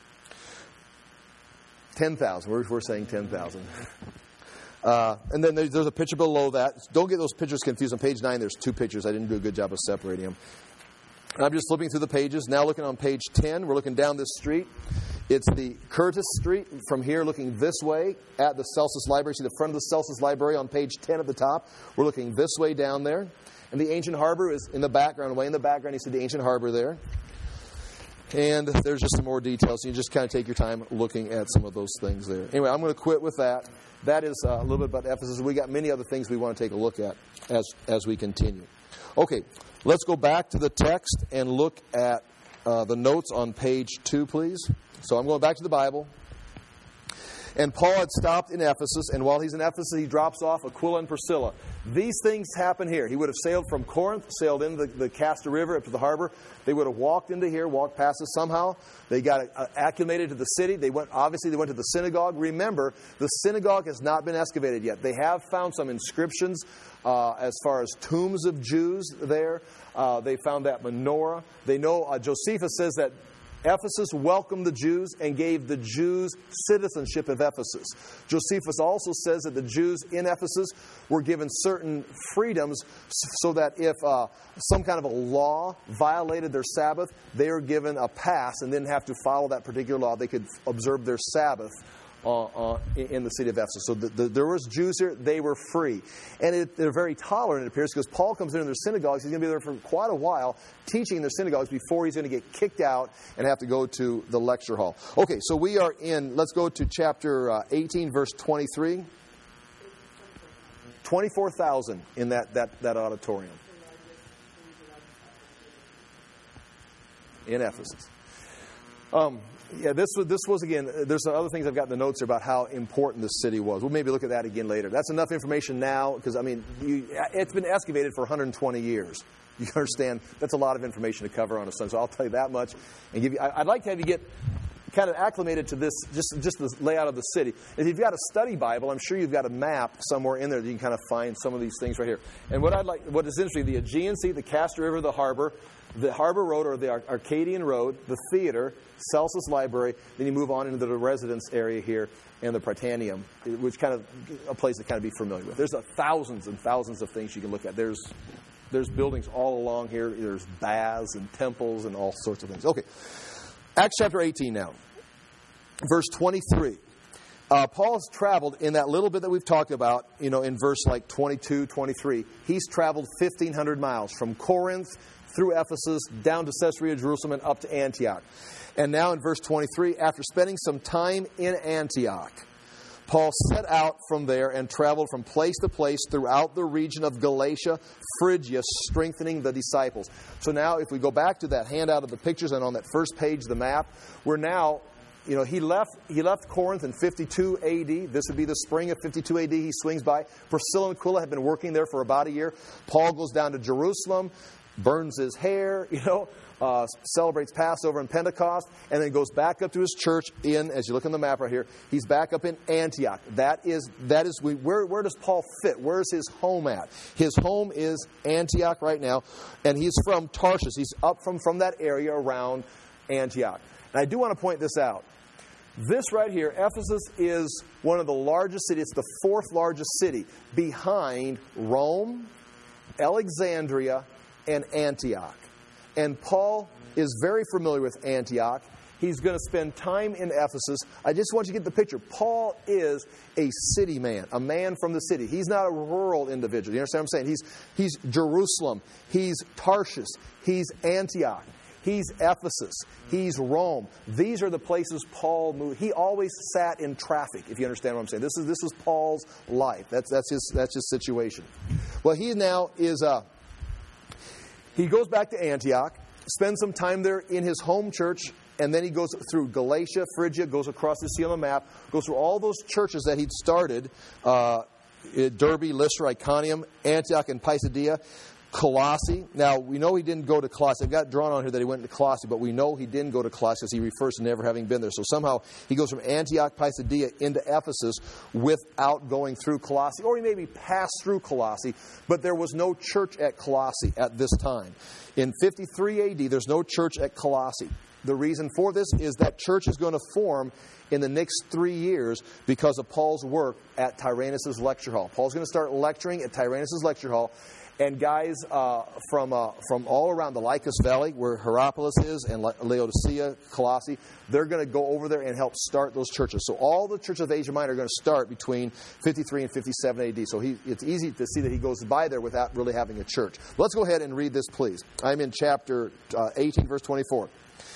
A: ten thousand. We're, we're saying ten thousand. Uh, and then there's, there's a picture below that. Don't get those pictures confused. On page nine, there's two pictures. I didn't do a good job of separating them. And I'm just flipping through the pages. Now looking on page ten, we're looking down this street. It's the Curtis Street. From here, looking this way at the Celsus Library. See the front of the Celsus Library on page ten at the top. We're looking this way down there. And the ancient harbor is in the background. Way in the background, you see the ancient harbor there. And there's just some more details. So you just kind of take your time looking at some of those things there. Anyway, I'm going to quit with that. That is uh, a little bit about Ephesus. We got many other things we want to take a look at as as we continue. Okay, let's go back to the text and look at uh, the notes on page two, please. So I'm going back to the Bible. And Paul had stopped in Ephesus, and while he's in Ephesus, he drops off Aquila and Priscilla. These things happen here. He would have sailed from Corinth, sailed into the, the Cayster River up to the harbor. They would have walked into here, walked past us somehow. They got uh, acclimated to the city. They went. Obviously, they went to the synagogue. Remember, the synagogue has not been excavated yet. They have found some inscriptions uh, as far as tombs of Jews there. Uh, they found that menorah. They know, uh, Josephus says that Ephesus welcomed the Jews and gave the Jews citizenship of Ephesus. Josephus also says that the Jews in Ephesus were given certain freedoms so that if uh, some kind of a law violated their Sabbath, they were given a pass and didn't have to follow that particular law. They could observe their Sabbath uh, uh, in the city of Ephesus. So the, the, there was Jews here. They were free. And it, they're very tolerant, it appears, because Paul comes into their synagogues. He's going to be there for quite a while teaching in their synagogues before he's going to get kicked out and have to go to the lecture hall. Okay, so we are in, let's go to chapter uh, eighteen, verse twenty-three. twenty-four thousand in that, that, that auditorium in Ephesus. Um, yeah, this was, this was, again, there's some other things I've got in the notes here about how important this city was. We'll maybe look at that again later. That's enough information now because, I mean, you, it's been excavated for one hundred twenty years. You understand? That's a lot of information to cover on a Sunday. So I'll tell you that much. And give you. I, I'd like to have you get kind of acclimated to this, just, just the layout of the city. If you've got a study Bible, I'm sure you've got a map somewhere in there that you can kind of find some of these things right here. And what I'd like, what is interesting, the Aegean Sea, the Castor River, the harbor, the Harbor Road or the Arcadian Road, the theater, Celsus Library, then you move on into the residence area here and the Prytaneum, which kind of a place to kind of be familiar with. There's a thousands and thousands of things you can look at. There's there's buildings all along here. There's baths and temples and all sorts of things. Okay, Acts chapter eighteen now, verse twenty-three. Uh, Paul has traveled in that little bit that we've talked about, you know, in verse like twenty-two, twenty-three. He's traveled fifteen hundred miles from Corinth through Ephesus, down to Caesarea, Jerusalem, and up to Antioch. And now in verse twenty-three, after spending some time in Antioch, Paul set out from there and traveled from place to place throughout the region of Galatia, Phrygia, strengthening the disciples. So now if we go back to that handout of the pictures and on that first page of the map, we're now, you know, he left he left Corinth in fifty-two A D. This would be the spring of fifty-two A D. He swings by. Priscilla and Aquila had been working there for about a year. Paul goes down to Jerusalem, burns his hair, you know, uh, celebrates Passover and Pentecost, and then goes back up to his church in, as you look on the map right here, he's back up in Antioch. That is, that is we, where, where does Paul fit? Where's his home at? His home is Antioch right now, and he's from Tarshish. He's up from, from that area around Antioch. And I do want to point this out. This right here, Ephesus, is one of the largest cities. It's the fourth largest city behind Rome, Alexandria, and Antioch. And Paul is very familiar with Antioch. He's going to spend time in Ephesus. I just want you to get the picture. Paul is a city man, a man from the city. He's not a rural individual. You understand what I'm saying? He's, he's Jerusalem. He's Tarshish. He's Antioch. He's Ephesus. He's Rome. These are the places Paul moved. He always sat in traffic, if you understand what I'm saying. This is this is Paul's life. That's that's his that's his situation. Well, he now is uh, he goes back to Antioch, spends some time there in his home church, and then he goes through Galatia, Phrygia, goes across the sea on the map, goes through all those churches that he'd started, uh, Derbe, Lystra, Iconium, Antioch, and Pisidia. Colossae. Now, we know he didn't go to Colossae. I've got drawn on here that he went to Colossae, but we know he didn't go to Colossae because he refers to never having been there. So somehow he goes from Antioch, Pisidia into Ephesus without going through Colossae. Or he maybe passed through Colossae, but there was no church at Colossae at this time. In fifty-three A D, there's no church at Colossae. The reason for this is that church is going to form in the next three years because of Paul's work at Tyrannus' lecture hall. Paul's going to start lecturing at Tyrannus' lecture hall. And guys uh, from uh, from all around the Lycus Valley, where Hierapolis is, and Laodicea, Colossae, they're going to go over there and help start those churches. So all the churches of Asia Minor are going to start between fifty-three and fifty-seven A D. So he, it's easy to see that he goes by there without really having a church. Let's go ahead and read this, please. I'm in chapter uh, eighteen, verse twenty-four.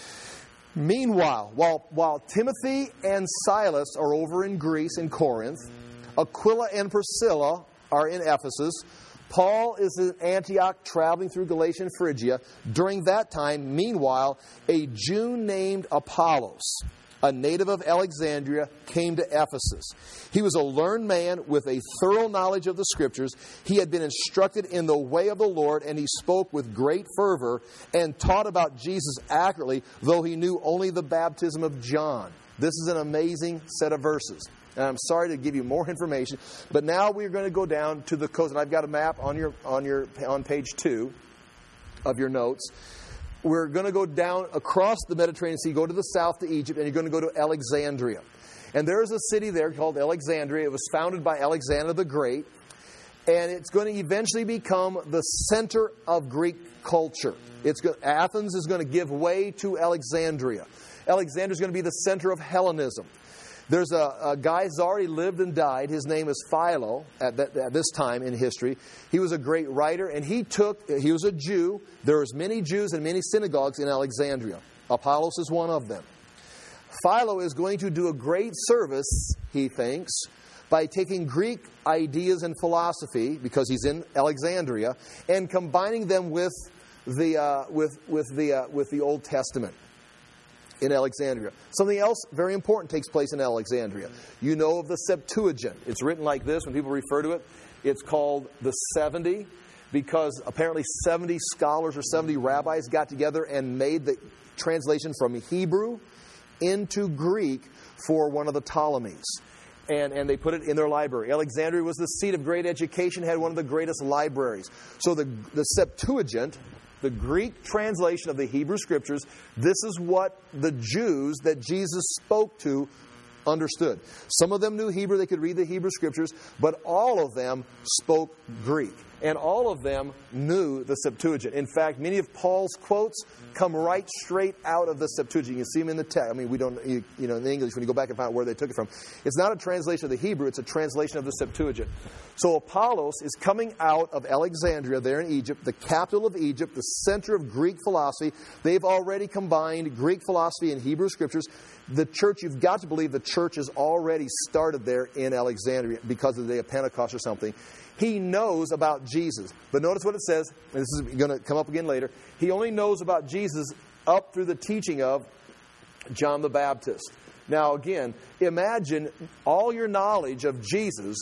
A: Meanwhile, while, while Timothy and Silas are over in Greece, in Corinth, Aquila and Priscilla are in Ephesus, Paul is in Antioch traveling through Galatia and Phrygia. During that time, meanwhile, a Jew named Apollos, a native of Alexandria, came to Ephesus. He was a learned man with a thorough knowledge of the Scriptures. He had been instructed in the way of the Lord, and he spoke with great fervor and taught about Jesus accurately, though he knew only the baptism of John. This is an amazing set of verses. And I'm sorry to give you more information, but now we're going to go down to the coast. And I've got a map on your on your on page two of your notes. We're going to go down across the Mediterranean Sea, go to the south to Egypt, and you're going to go to Alexandria. And there's a city there called Alexandria. It was founded by Alexander the Great, and it's going to eventually become the center of Greek culture. It's go- Athens is going to give way to Alexandria. Alexandria is going to be the center of Hellenism. There's a, a guy who's already lived and died. His name is Philo at, that, at this time in history. He was a great writer, and he took, he was a Jew. There was many Jews and many synagogues in Alexandria. Apollos is one of them. Philo is going to do a great service, he thinks, by taking Greek ideas and philosophy, because he's in Alexandria, and combining them with the uh, with with the uh, with the Old Testament in Alexandria. Something else very important takes place in Alexandria. You know of the Septuagint. It's written like this when people refer to it. It's called the seventy, because apparently seventy scholars or seventy rabbis got together and made the translation from Hebrew into Greek for one of the Ptolemies. And, and they put it in their library. Alexandria was the seat of great education, had one of the greatest libraries. So the, the Septuagint, the Greek translation of the Hebrew Scriptures, this is what the Jews that Jesus spoke to understood. Some of them knew Hebrew, they could read the Hebrew Scriptures, but all of them spoke Greek. And all of them knew the Septuagint. In fact, many of Paul's quotes come right straight out of the Septuagint. You can see them in the text. I mean, we don't, you, you know, in English, when you go back and find out where they took it from, it's not a translation of the Hebrew, it's a translation of the Septuagint. So Apollos is coming out of Alexandria there in Egypt, the capital of Egypt, the center of Greek philosophy. They've already combined Greek philosophy and Hebrew Scriptures. The church, you've got to believe the church has already started there in Alexandria because of the day of Pentecost or something. He knows about Jesus. But notice what it says, and this is going to come up again later. He only knows about Jesus up through the teaching of John the Baptist. Now again, imagine all your knowledge of Jesus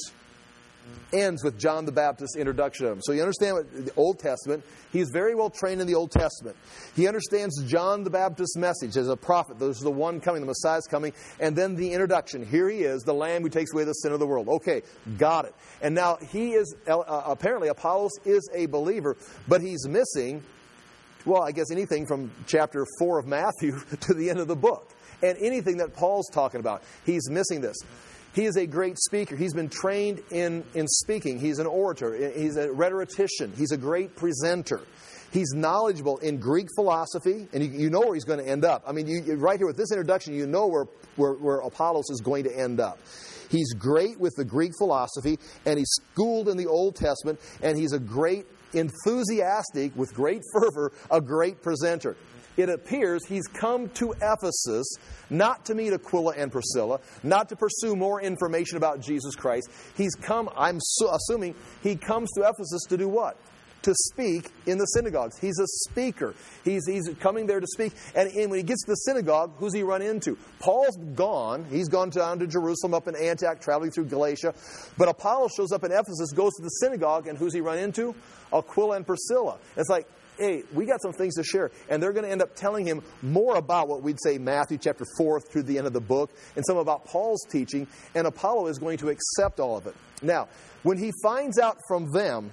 A: ends with John the Baptist's introduction of him. So you understand what the Old Testament, he's very well trained in the Old Testament. He understands John the Baptist's message as a prophet. This is the one coming, the Messiah's coming. And then the introduction. Here he is, the Lamb who takes away the sin of the world. Okay, got it. And now he is, uh, apparently Apollos is a believer, but he's missing, well, I guess anything from chapter four of Matthew to the end of the book. And anything that Paul's talking about, he's missing this. He is a great speaker. He's been trained in, in speaking. He's an orator. He's a rhetorician. He's a great presenter. He's knowledgeable in Greek philosophy, and you, you know where he's going to end up. I mean, you, right here with this introduction, you know where, where, where Apollos is going to end up. He's great with the Greek philosophy, and he's schooled in the Old Testament, and he's a great, enthusiastic, with great fervor, a great presenter. It appears he's come to Ephesus not to meet Aquila and Priscilla, not to pursue more information about Jesus Christ. He's come, I'm su- assuming, he comes to Ephesus to do what? To speak in the synagogues. He's a speaker. He's, he's coming there to speak. And, and when he gets to the synagogue, who's he run into? Paul's gone. He's gone down to Jerusalem, up in Antioch, traveling through Galatia. But Apollos shows up in Ephesus, goes to the synagogue, and who's he run into? Aquila and Priscilla. It's like, hey, we got some things to share. And they're going to end up telling him more about what we'd say Matthew chapter four through the end of the book, and some about Paul's teaching, and Apollo is going to accept all of it. Now, when he finds out from them,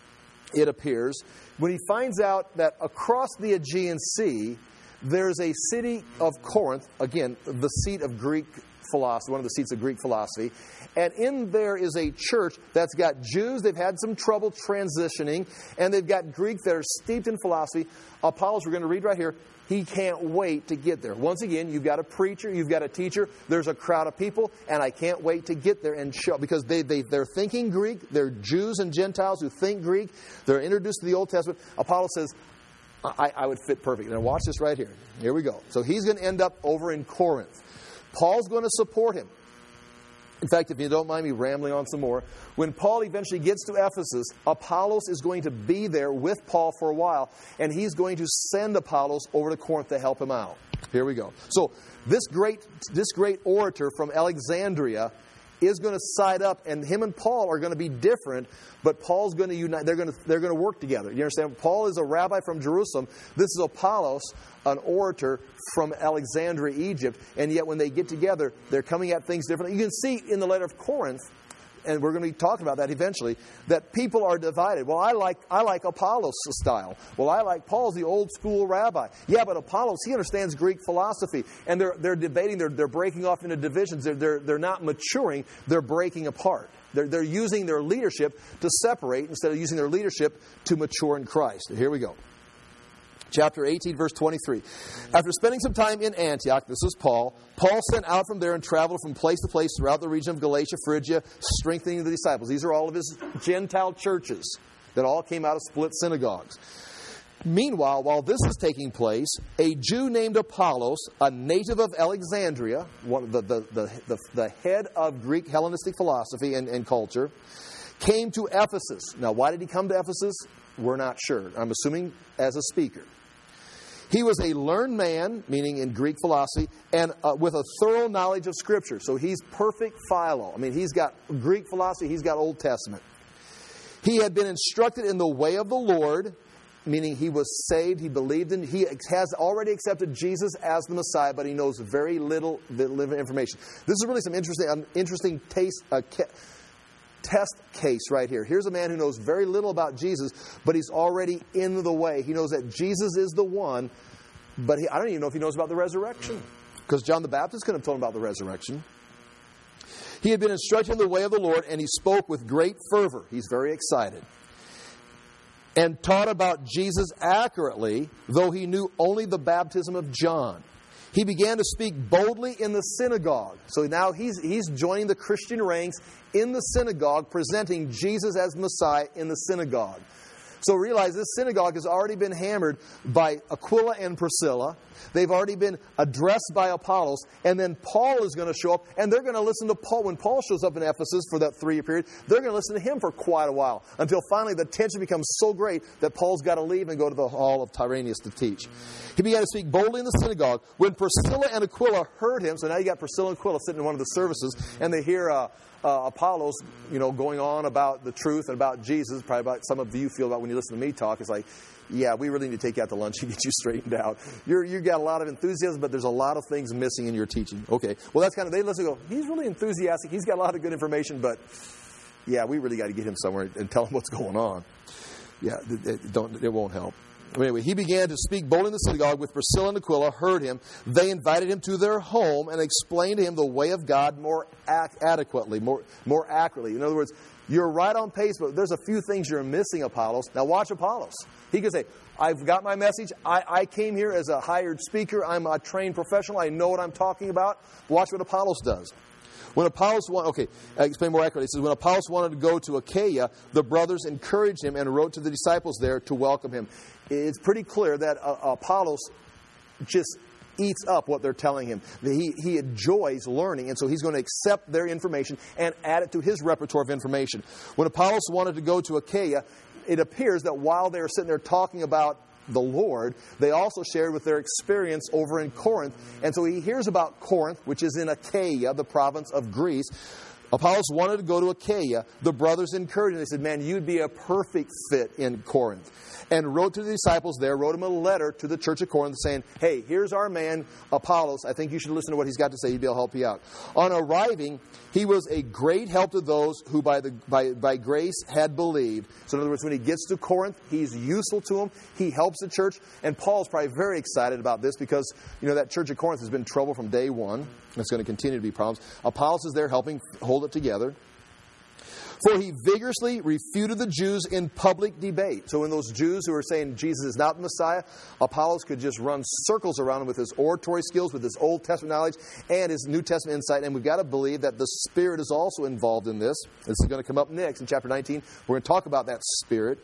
A: it appears, when he finds out that across the Aegean Sea, there's a city of Corinth, again, the seat of Greek philosophy, one of the seats of Greek philosophy, and in there is a church that's got Jews, they've had some trouble transitioning, and they've got Greek that are steeped in philosophy. Apollos, we're going to read right here, he can't wait to get there. Once again, you've got a preacher, you've got a teacher, there's a crowd of people, and I can't wait to get there and show, because they, they, they're thinking Greek, they're Jews and Gentiles who think Greek, they're introduced to the Old Testament. Apollos says, I, I would fit perfect. Now watch this right here. Here we go. So he's going to end up over in Corinth. Paul's going to support him. In fact, if you don't mind me rambling on some more, when Paul eventually gets to Ephesus, Apollos is going to be there with Paul for a while, and he's going to send Apollos over to Corinth to help him out. Here we go. So this great, this great orator from Alexandria is going to side up, and him and Paul are going to be different, but Paul's going to unite. They're going to, they're going to work together. You understand? Paul is a rabbi from Jerusalem. This is Apollos, an orator from Alexandria, Egypt, and yet when they get together, they're coming at things differently. You can see in the letter of Corinth, and we're going to be talking about that eventually, that people are divided. Well, I like I like Apollos' style. Well, I like Paul's, the old school rabbi. Yeah, but Apollos, he understands Greek philosophy. And they're they're debating, they're they're breaking off into divisions. They're they're they're not maturing, they're breaking apart. They're they're using their leadership to separate instead of using their leadership to mature in Christ. And here we go. Chapter eighteen, verse twenty-three. After spending some time in Antioch, this is Paul, Paul sent out from there and traveled from place to place throughout the region of Galatia, Phrygia, strengthening the disciples. These are all of his Gentile churches that all came out of split synagogues. Meanwhile, while this is taking place, a Jew named Apollos, a native of Alexandria, one of the, the, the, the, the head of Greek Hellenistic philosophy and, and culture, came to Ephesus. Now, why did he come to Ephesus? We're not sure. I'm assuming as a speaker. He was a learned man, meaning in Greek philosophy, and uh, with a thorough knowledge of Scripture. So he's perfect philo. I mean, he's got Greek philosophy, he's got Old Testament. He had been instructed in the way of the Lord, meaning he was saved, he believed in, he has already accepted Jesus as the Messiah, but he knows very little, little information. This is really some interesting, um, interesting taste, uh, ca- test case right here. Here's a man who knows very little about Jesus, but he's already in the way. He knows that Jesus is the one, but he, I don't even know if he knows about the resurrection, because John the Baptist couldn't have told him about the resurrection. He had been instructed in the way of the Lord, and he spoke with great fervor. He's very excited. And taught about Jesus accurately, though he knew only the baptism of John. He began to speak boldly in the synagogue. So now he's, he's joining the Christian ranks in the synagogue, presenting Jesus as the Messiah in the synagogue. So realize this synagogue has already been hammered by Aquila and Priscilla. They've already been addressed by Apollos. And then Paul is going to show up, and they're going to listen to Paul. When Paul shows up in Ephesus for that three-year period, they're going to listen to him for quite a while, until finally the tension becomes so great that Paul's got to leave and go to the hall of Tyrannus to teach. He began to speak boldly in the synagogue. When Priscilla and Aquila heard him, so now you got Priscilla and Aquila sitting in one of the services, and they hear uh, uh, Apollos, you know, going on about the truth and about Jesus, probably about some of you feel about when you listen to me talk. It's like, yeah, we really need to take you out to lunch and get you straightened out. You're, you got a lot of enthusiasm, but there's a lot of things missing in your teaching. Okay, well, that's kind of, they listen and go, he's really enthusiastic. He's got a lot of good information, but yeah, we really got to get him somewhere and tell him what's going on. Yeah, it, it, don't, it won't help. Anyway, he began to speak boldly in the synagogue. With Priscilla and Aquila heard him. They invited him to their home and explained to him the way of God more ac- adequately, more, more accurately. In other words, you're right on pace, but there's a few things you're missing, Apollos. Now watch Apollos. He can say, I've got my message. I, I came here as a hired speaker. I'm a trained professional. I know what I'm talking about. Watch what Apollos does. When Apollos wanted, okay, I explain more accurately. It says, when Apollos wanted to go to Achaia, the brothers encouraged him and wrote to the disciples there to welcome him. It's pretty clear that uh, Apollos just eats up what they're telling him. He, he enjoys learning, and so he's going to accept their information and add it to his repertoire of information. When Apollos wanted to go to Achaia, it appears that while they were sitting there talking about the Lord, they also shared with their experience over in Corinth. And so he hears about Corinth, which is in Achaia, the province of Greece. Apollos wanted to go to Achaia. The brothers encouraged him. They said, man, you'd be a perfect fit in Corinth. And wrote to the disciples there, wrote him a letter to the church of Corinth saying, hey, here's our man, Apollos. I think you should listen to what he's got to say. He'd be able to help you out. On arriving, he was a great help to those who by, the, by, by grace had believed. So in other words, when he gets to Corinth, he's useful to them. He helps the church. And Paul's probably very excited about this because, you know, that church of Corinth has been in trouble from day one. And it's going to continue to be problems. Apollos is there helping hold it together. For he vigorously refuted the Jews in public debate. So when those Jews who are saying Jesus is not the Messiah, Apollos could just run circles around him with his oratory skills, with his Old Testament knowledge, and his New Testament insight. And we've got to believe that the Spirit is also involved in this. This is going to come up next in chapter nineteen. We're going to talk about that Spirit.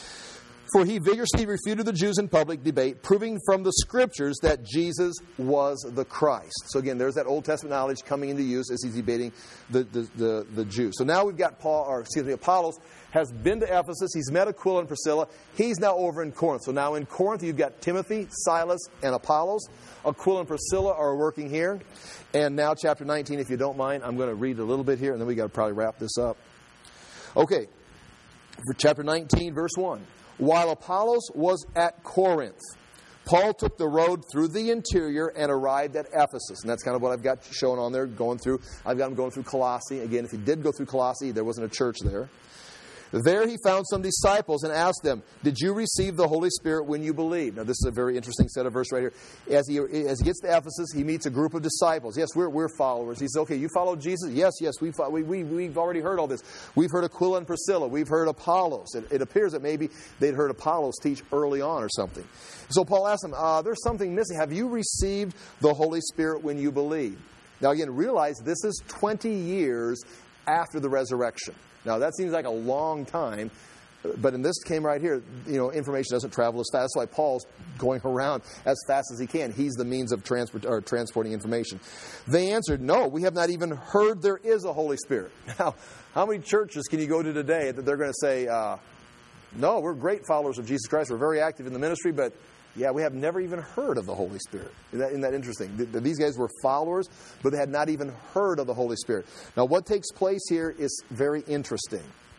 A: For he vigorously refuted the Jews in public debate, proving from the Scriptures that Jesus was the Christ. So again, there's that Old Testament knowledge coming into use as he's debating the, the, the, the Jews. So now we've got Paul, or excuse me, Apollos has been to Ephesus. He's met Aquila and Priscilla. He's now over in Corinth. So now in Corinth, you've got Timothy, Silas, and Apollos. Aquila and Priscilla are working here. And now chapter nineteen, if you don't mind, I'm going to read a little bit here, and then we've got to probably wrap this up. Okay, for chapter nineteen, verse one. While Apollos was at Corinth, Paul took the road through the interior and arrived at Ephesus. And that's kind of what I've got shown on there, going through. I've got him going through Colossae. Again, if he did go through Colossae, there wasn't a church there. There he found some disciples and asked them, did you receive the Holy Spirit when you believed? Now, this is a very interesting set of verse right here. As he, as he gets to Ephesus, he meets a group of disciples. Yes, we're, we're followers. He says, okay, you follow Jesus? Yes, yes, we, we, we, we've already heard all this. We've heard Aquila and Priscilla. We've heard Apollos. It, it appears that maybe they'd heard Apollos teach early on or something. So Paul asked them, uh, there's something missing. Have you received the Holy Spirit when you believe? Now, again, realize this is twenty years after the resurrection. Now, that seems like a long time, but in this came right here, you know, information doesn't travel as fast. That's why Paul's going around as fast as he can. He's the means of transport, or transporting information. They answered, no, we have not even heard there is a Holy Spirit. Now, how many churches can you go to today that they're going to say, uh, no, we're great followers of Jesus Christ. We're very active in the ministry, but yeah, we have never even heard of the Holy Spirit. Isn't that, isn't that interesting? These guys were followers, but they had not even heard of the Holy Spirit. Now, what takes place here is very interesting.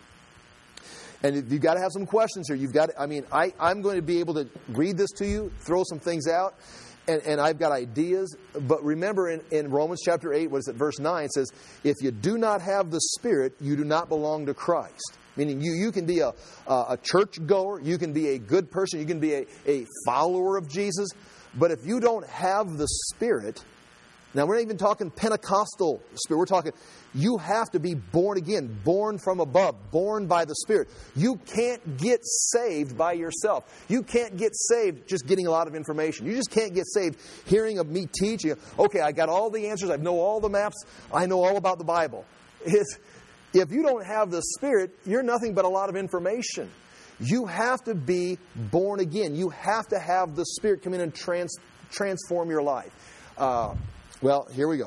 A: And you've got to have some questions here. You've got to, I mean, I, I'm going to be able to read this to you, throw some things out, and, and I've got ideas. But remember in, in Romans chapter eight, what is it, verse nine, it says, if you do not have the Spirit, you do not belong to Christ. Meaning you, you can be a, a church goer, you can be a good person, you can be a, a follower of Jesus, but if you don't have the Spirit, now we're not even talking Pentecostal Spirit, we're talking, you have to be born again, born from above, born by the Spirit. You can't get saved by yourself. You can't get saved just getting a lot of information. You just can't get saved hearing of me teaching. Okay, I got all the answers, I know all the maps, I know all about the Bible. It's, If you don't have the Spirit, you're nothing but a lot of information. You have to be born again. You have to have the Spirit come in and trans, transform your life. Uh, well, here we go.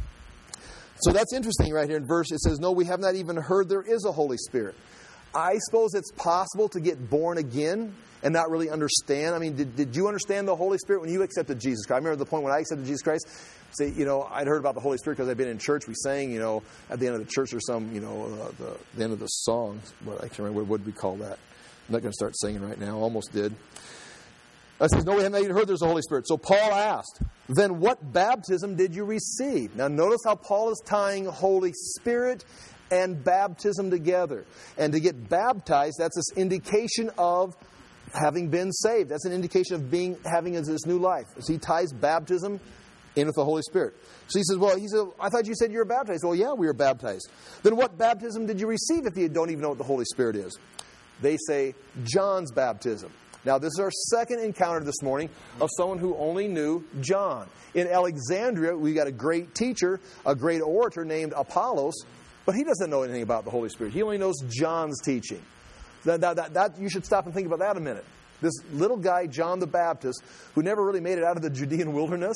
A: So that's interesting right here in verse. It says, no, we have not even heard there is a Holy Spirit. I suppose it's possible to get born again and not really understand. I mean, did, did you understand the Holy Spirit when you accepted Jesus Christ? I remember the point when I accepted Jesus Christ. Say, you know, I'd heard about the Holy Spirit because I'd been in church. We sang, you know, at the end of the church or some, you know, uh, the, the end of the song. What I can't remember what would we call that. I'm not going to start singing right now. Almost did. I said, no, we haven't even heard there's a Holy Spirit. So Paul asked, then what baptism did you receive? Now notice how Paul is tying Holy Spirit and baptism together. And to get baptized, that's this indication of having been saved. That's an indication of being having this new life. So he ties baptism in with the Holy Spirit. So he says, well, he said, I thought you said you were baptized. Well, yeah, we were baptized. Then what baptism did you receive if you don't even know what the Holy Spirit is? They say John's baptism. Now, this is our second encounter this morning of someone who only knew John. In Alexandria, we got a great teacher, a great orator named Apollos, but he doesn't know anything about the Holy Spirit. He only knows John's teaching. That, that, that, that, you should stop and think about that a minute. This little guy, John the Baptist, who never really made it out of the Judean wilderness,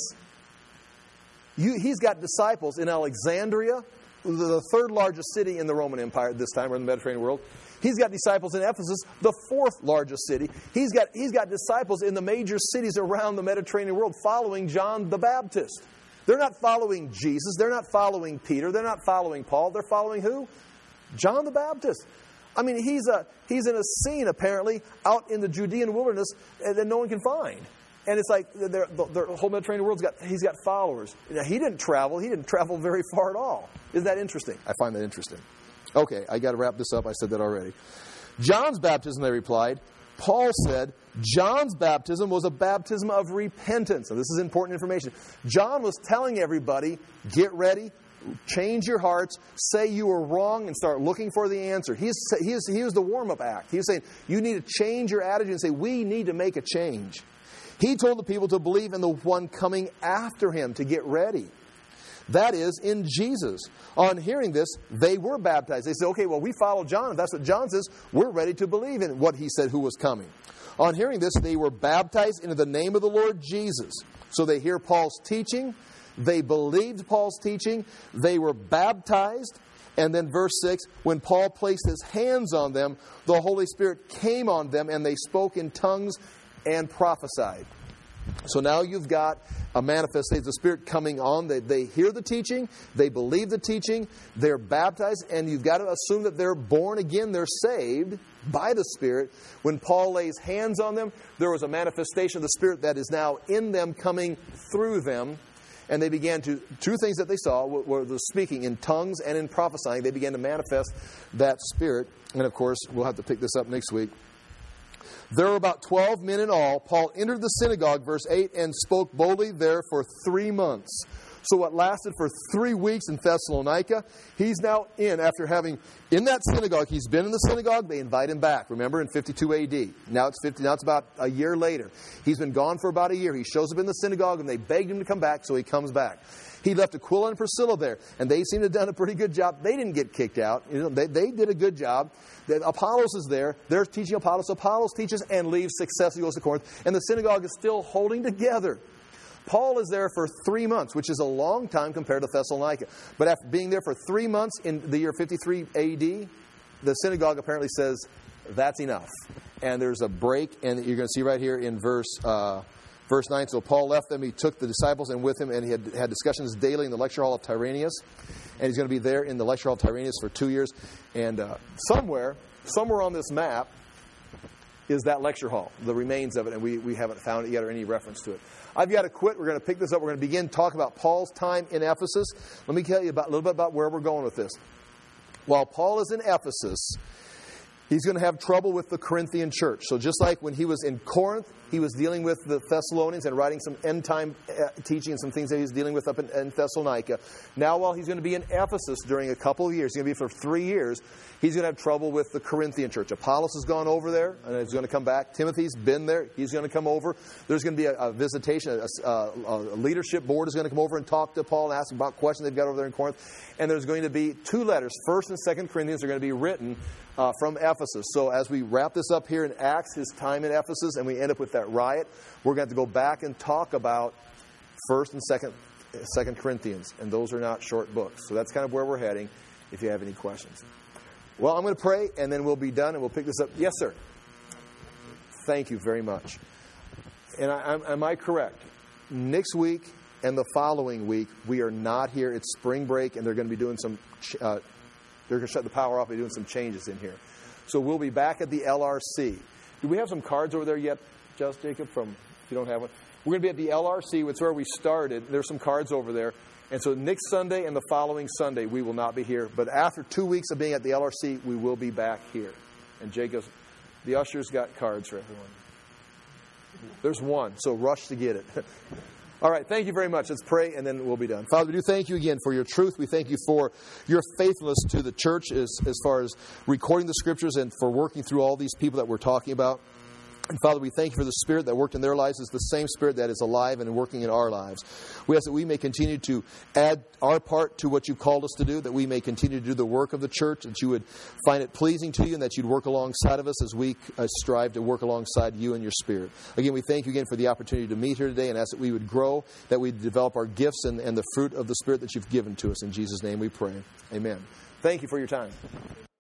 A: you, he's got disciples in Alexandria, the third largest city in the Roman Empire at this time, or in the Mediterranean world. He's got disciples in Ephesus, the fourth largest city. He's got, he's got disciples in the major cities around the Mediterranean world following John the Baptist. They're not following Jesus. They're not following Peter. They're not following Paul. They're following who? John the Baptist. I mean, he's a he's in a scene, apparently, out in the Judean wilderness that no one can find. And it's like the, the whole Mediterranean world's got, he's got followers. Now, he didn't travel. He didn't travel very far at all. Isn't that interesting? I find that interesting. Okay, I got to wrap this up. I said that already. John's baptism, they replied. Paul said, John's baptism was a baptism of repentance. And this is important information. John was telling everybody, get ready, change your hearts, say you were wrong, and start looking for the answer. He's, he, is, he was the warm-up act. He was saying, you need to change your attitude and say, we need to make a change. He told the people to believe in the one coming after him, to get ready. That is, in Jesus. On hearing this, they were baptized. They said, okay, well, we follow John. If that's what John says, we're ready to believe in what he said, who was coming. On hearing this, they were baptized into the name of the Lord Jesus. So they hear Paul's teaching. They believed Paul's teaching. They were baptized. And then verse six, when Paul placed his hands on them, the Holy Spirit came on them, and they spoke in tongues and prophesied. So now you've got a manifestation of the Spirit coming on. They, they hear the teaching. They believe the teaching. They're baptized. And you've got to assume that they're born again. They're saved by the Spirit. When Paul lays hands on them, there was a manifestation of the Spirit that is now in them, coming through them. And they began to, two things that they saw were, were the speaking in tongues and in prophesying. They began to manifest that Spirit. And of course, we'll have to pick this up next week. There were about twelve men in all. Paul entered the synagogue, verse eight, and spoke boldly there for three months. So what lasted for three weeks in Thessalonica, he's now in after having, in that synagogue, he's been in the synagogue, they invite him back. Remember, in fifty-two A D. Now it's fifty. Now it's about a year later. He's been gone for about a year. He shows up in the synagogue, and they begged him to come back, so he comes back. He left Aquila and Priscilla there, and they seem to have done a pretty good job. They didn't get kicked out. You know, they, they did a good job. The, Apollos is there. They're teaching Apollos. Apollos teaches and leaves successfully, goes to Corinth, and the synagogue is still holding together. Paul is there for three months, which is a long time compared to Thessalonica. But after being there for three months in the year fifty-three A D, the synagogue apparently says, that's enough. And there's a break, and you're going to see right here in verse uh, verse nine. So Paul left them. He took the disciples and with him, and he had had discussions daily in the lecture hall of Tyrannus. And he's going to be there in the lecture hall of Tyrannus for two years. And uh, somewhere, somewhere on this map is that lecture hall, the remains of it, and we, we haven't found it yet or any reference to it. I've got to quit. We're going to pick this up. We're going to begin to talk about Paul's time in Ephesus. Let me tell you about, a little bit about where we're going with this. While Paul is in Ephesus, he's going to have trouble with the Corinthian church. So just like when he was in Corinth, he was dealing with the Thessalonians and writing some end-time teaching and some things that he was dealing with up in, in Thessalonica. Now while he's going to be in Ephesus during a couple of years, he's going to be for three years, he's going to have trouble with the Corinthian church. Apollos has gone over there, and he's going to come back. Timothy's been there. He's going to come over. There's going to be a, a visitation. A, a, a leadership board is going to come over and talk to Paul and ask him about questions they've got over there in Corinth. And there's going to be two letters. First and Second Corinthians are going to be written uh, from Ephesus. So as we wrap this up here in Acts, his time in Ephesus, and we end up with that riot, we're going to have to go back and talk about First and Second, Second Corinthians. And those are not short books. So that's kind of where we're heading if you have any questions. Well, I'm going to pray, and then we'll be done, and we'll pick this up. Yes, sir. Thank you very much. And I, am I correct? Next week and the following week, we are not here. It's spring break, and they're going to be doing some, uh, they're going to shut the power off and doing some changes in here. So we'll be back at the L R C. Do we have some cards over there yet, Just Jacob, from, if you don't have one? We're going to be at the L R C. It's where we started. There's some cards over there. And so next Sunday and the following Sunday, we will not be here. But after two weeks of being at the L R C, we will be back here. And Jacob's, the ushers got cards for everyone. There's one, so rush to get it. All right, thank you very much. Let's pray, and then we'll be done. Father, we do thank you again for your truth. We thank you for your faithfulness to the church as, as far as recording the Scriptures and for working through all these people that we're talking about. And Father, we thank you for the Spirit that worked in their lives is the same Spirit that is alive and working in our lives. We ask that we may continue to add our part to what you've called us to do, that we may continue to do the work of the church, that you would find it pleasing to you, and that you'd work alongside of us as we uh, strive to work alongside you and your Spirit. Again, we thank you again for the opportunity to meet here today, and ask that we would grow, that we'd develop our gifts and, and the fruit of the Spirit that you've given to us. In Jesus' name we pray. Amen. Thank you for your time.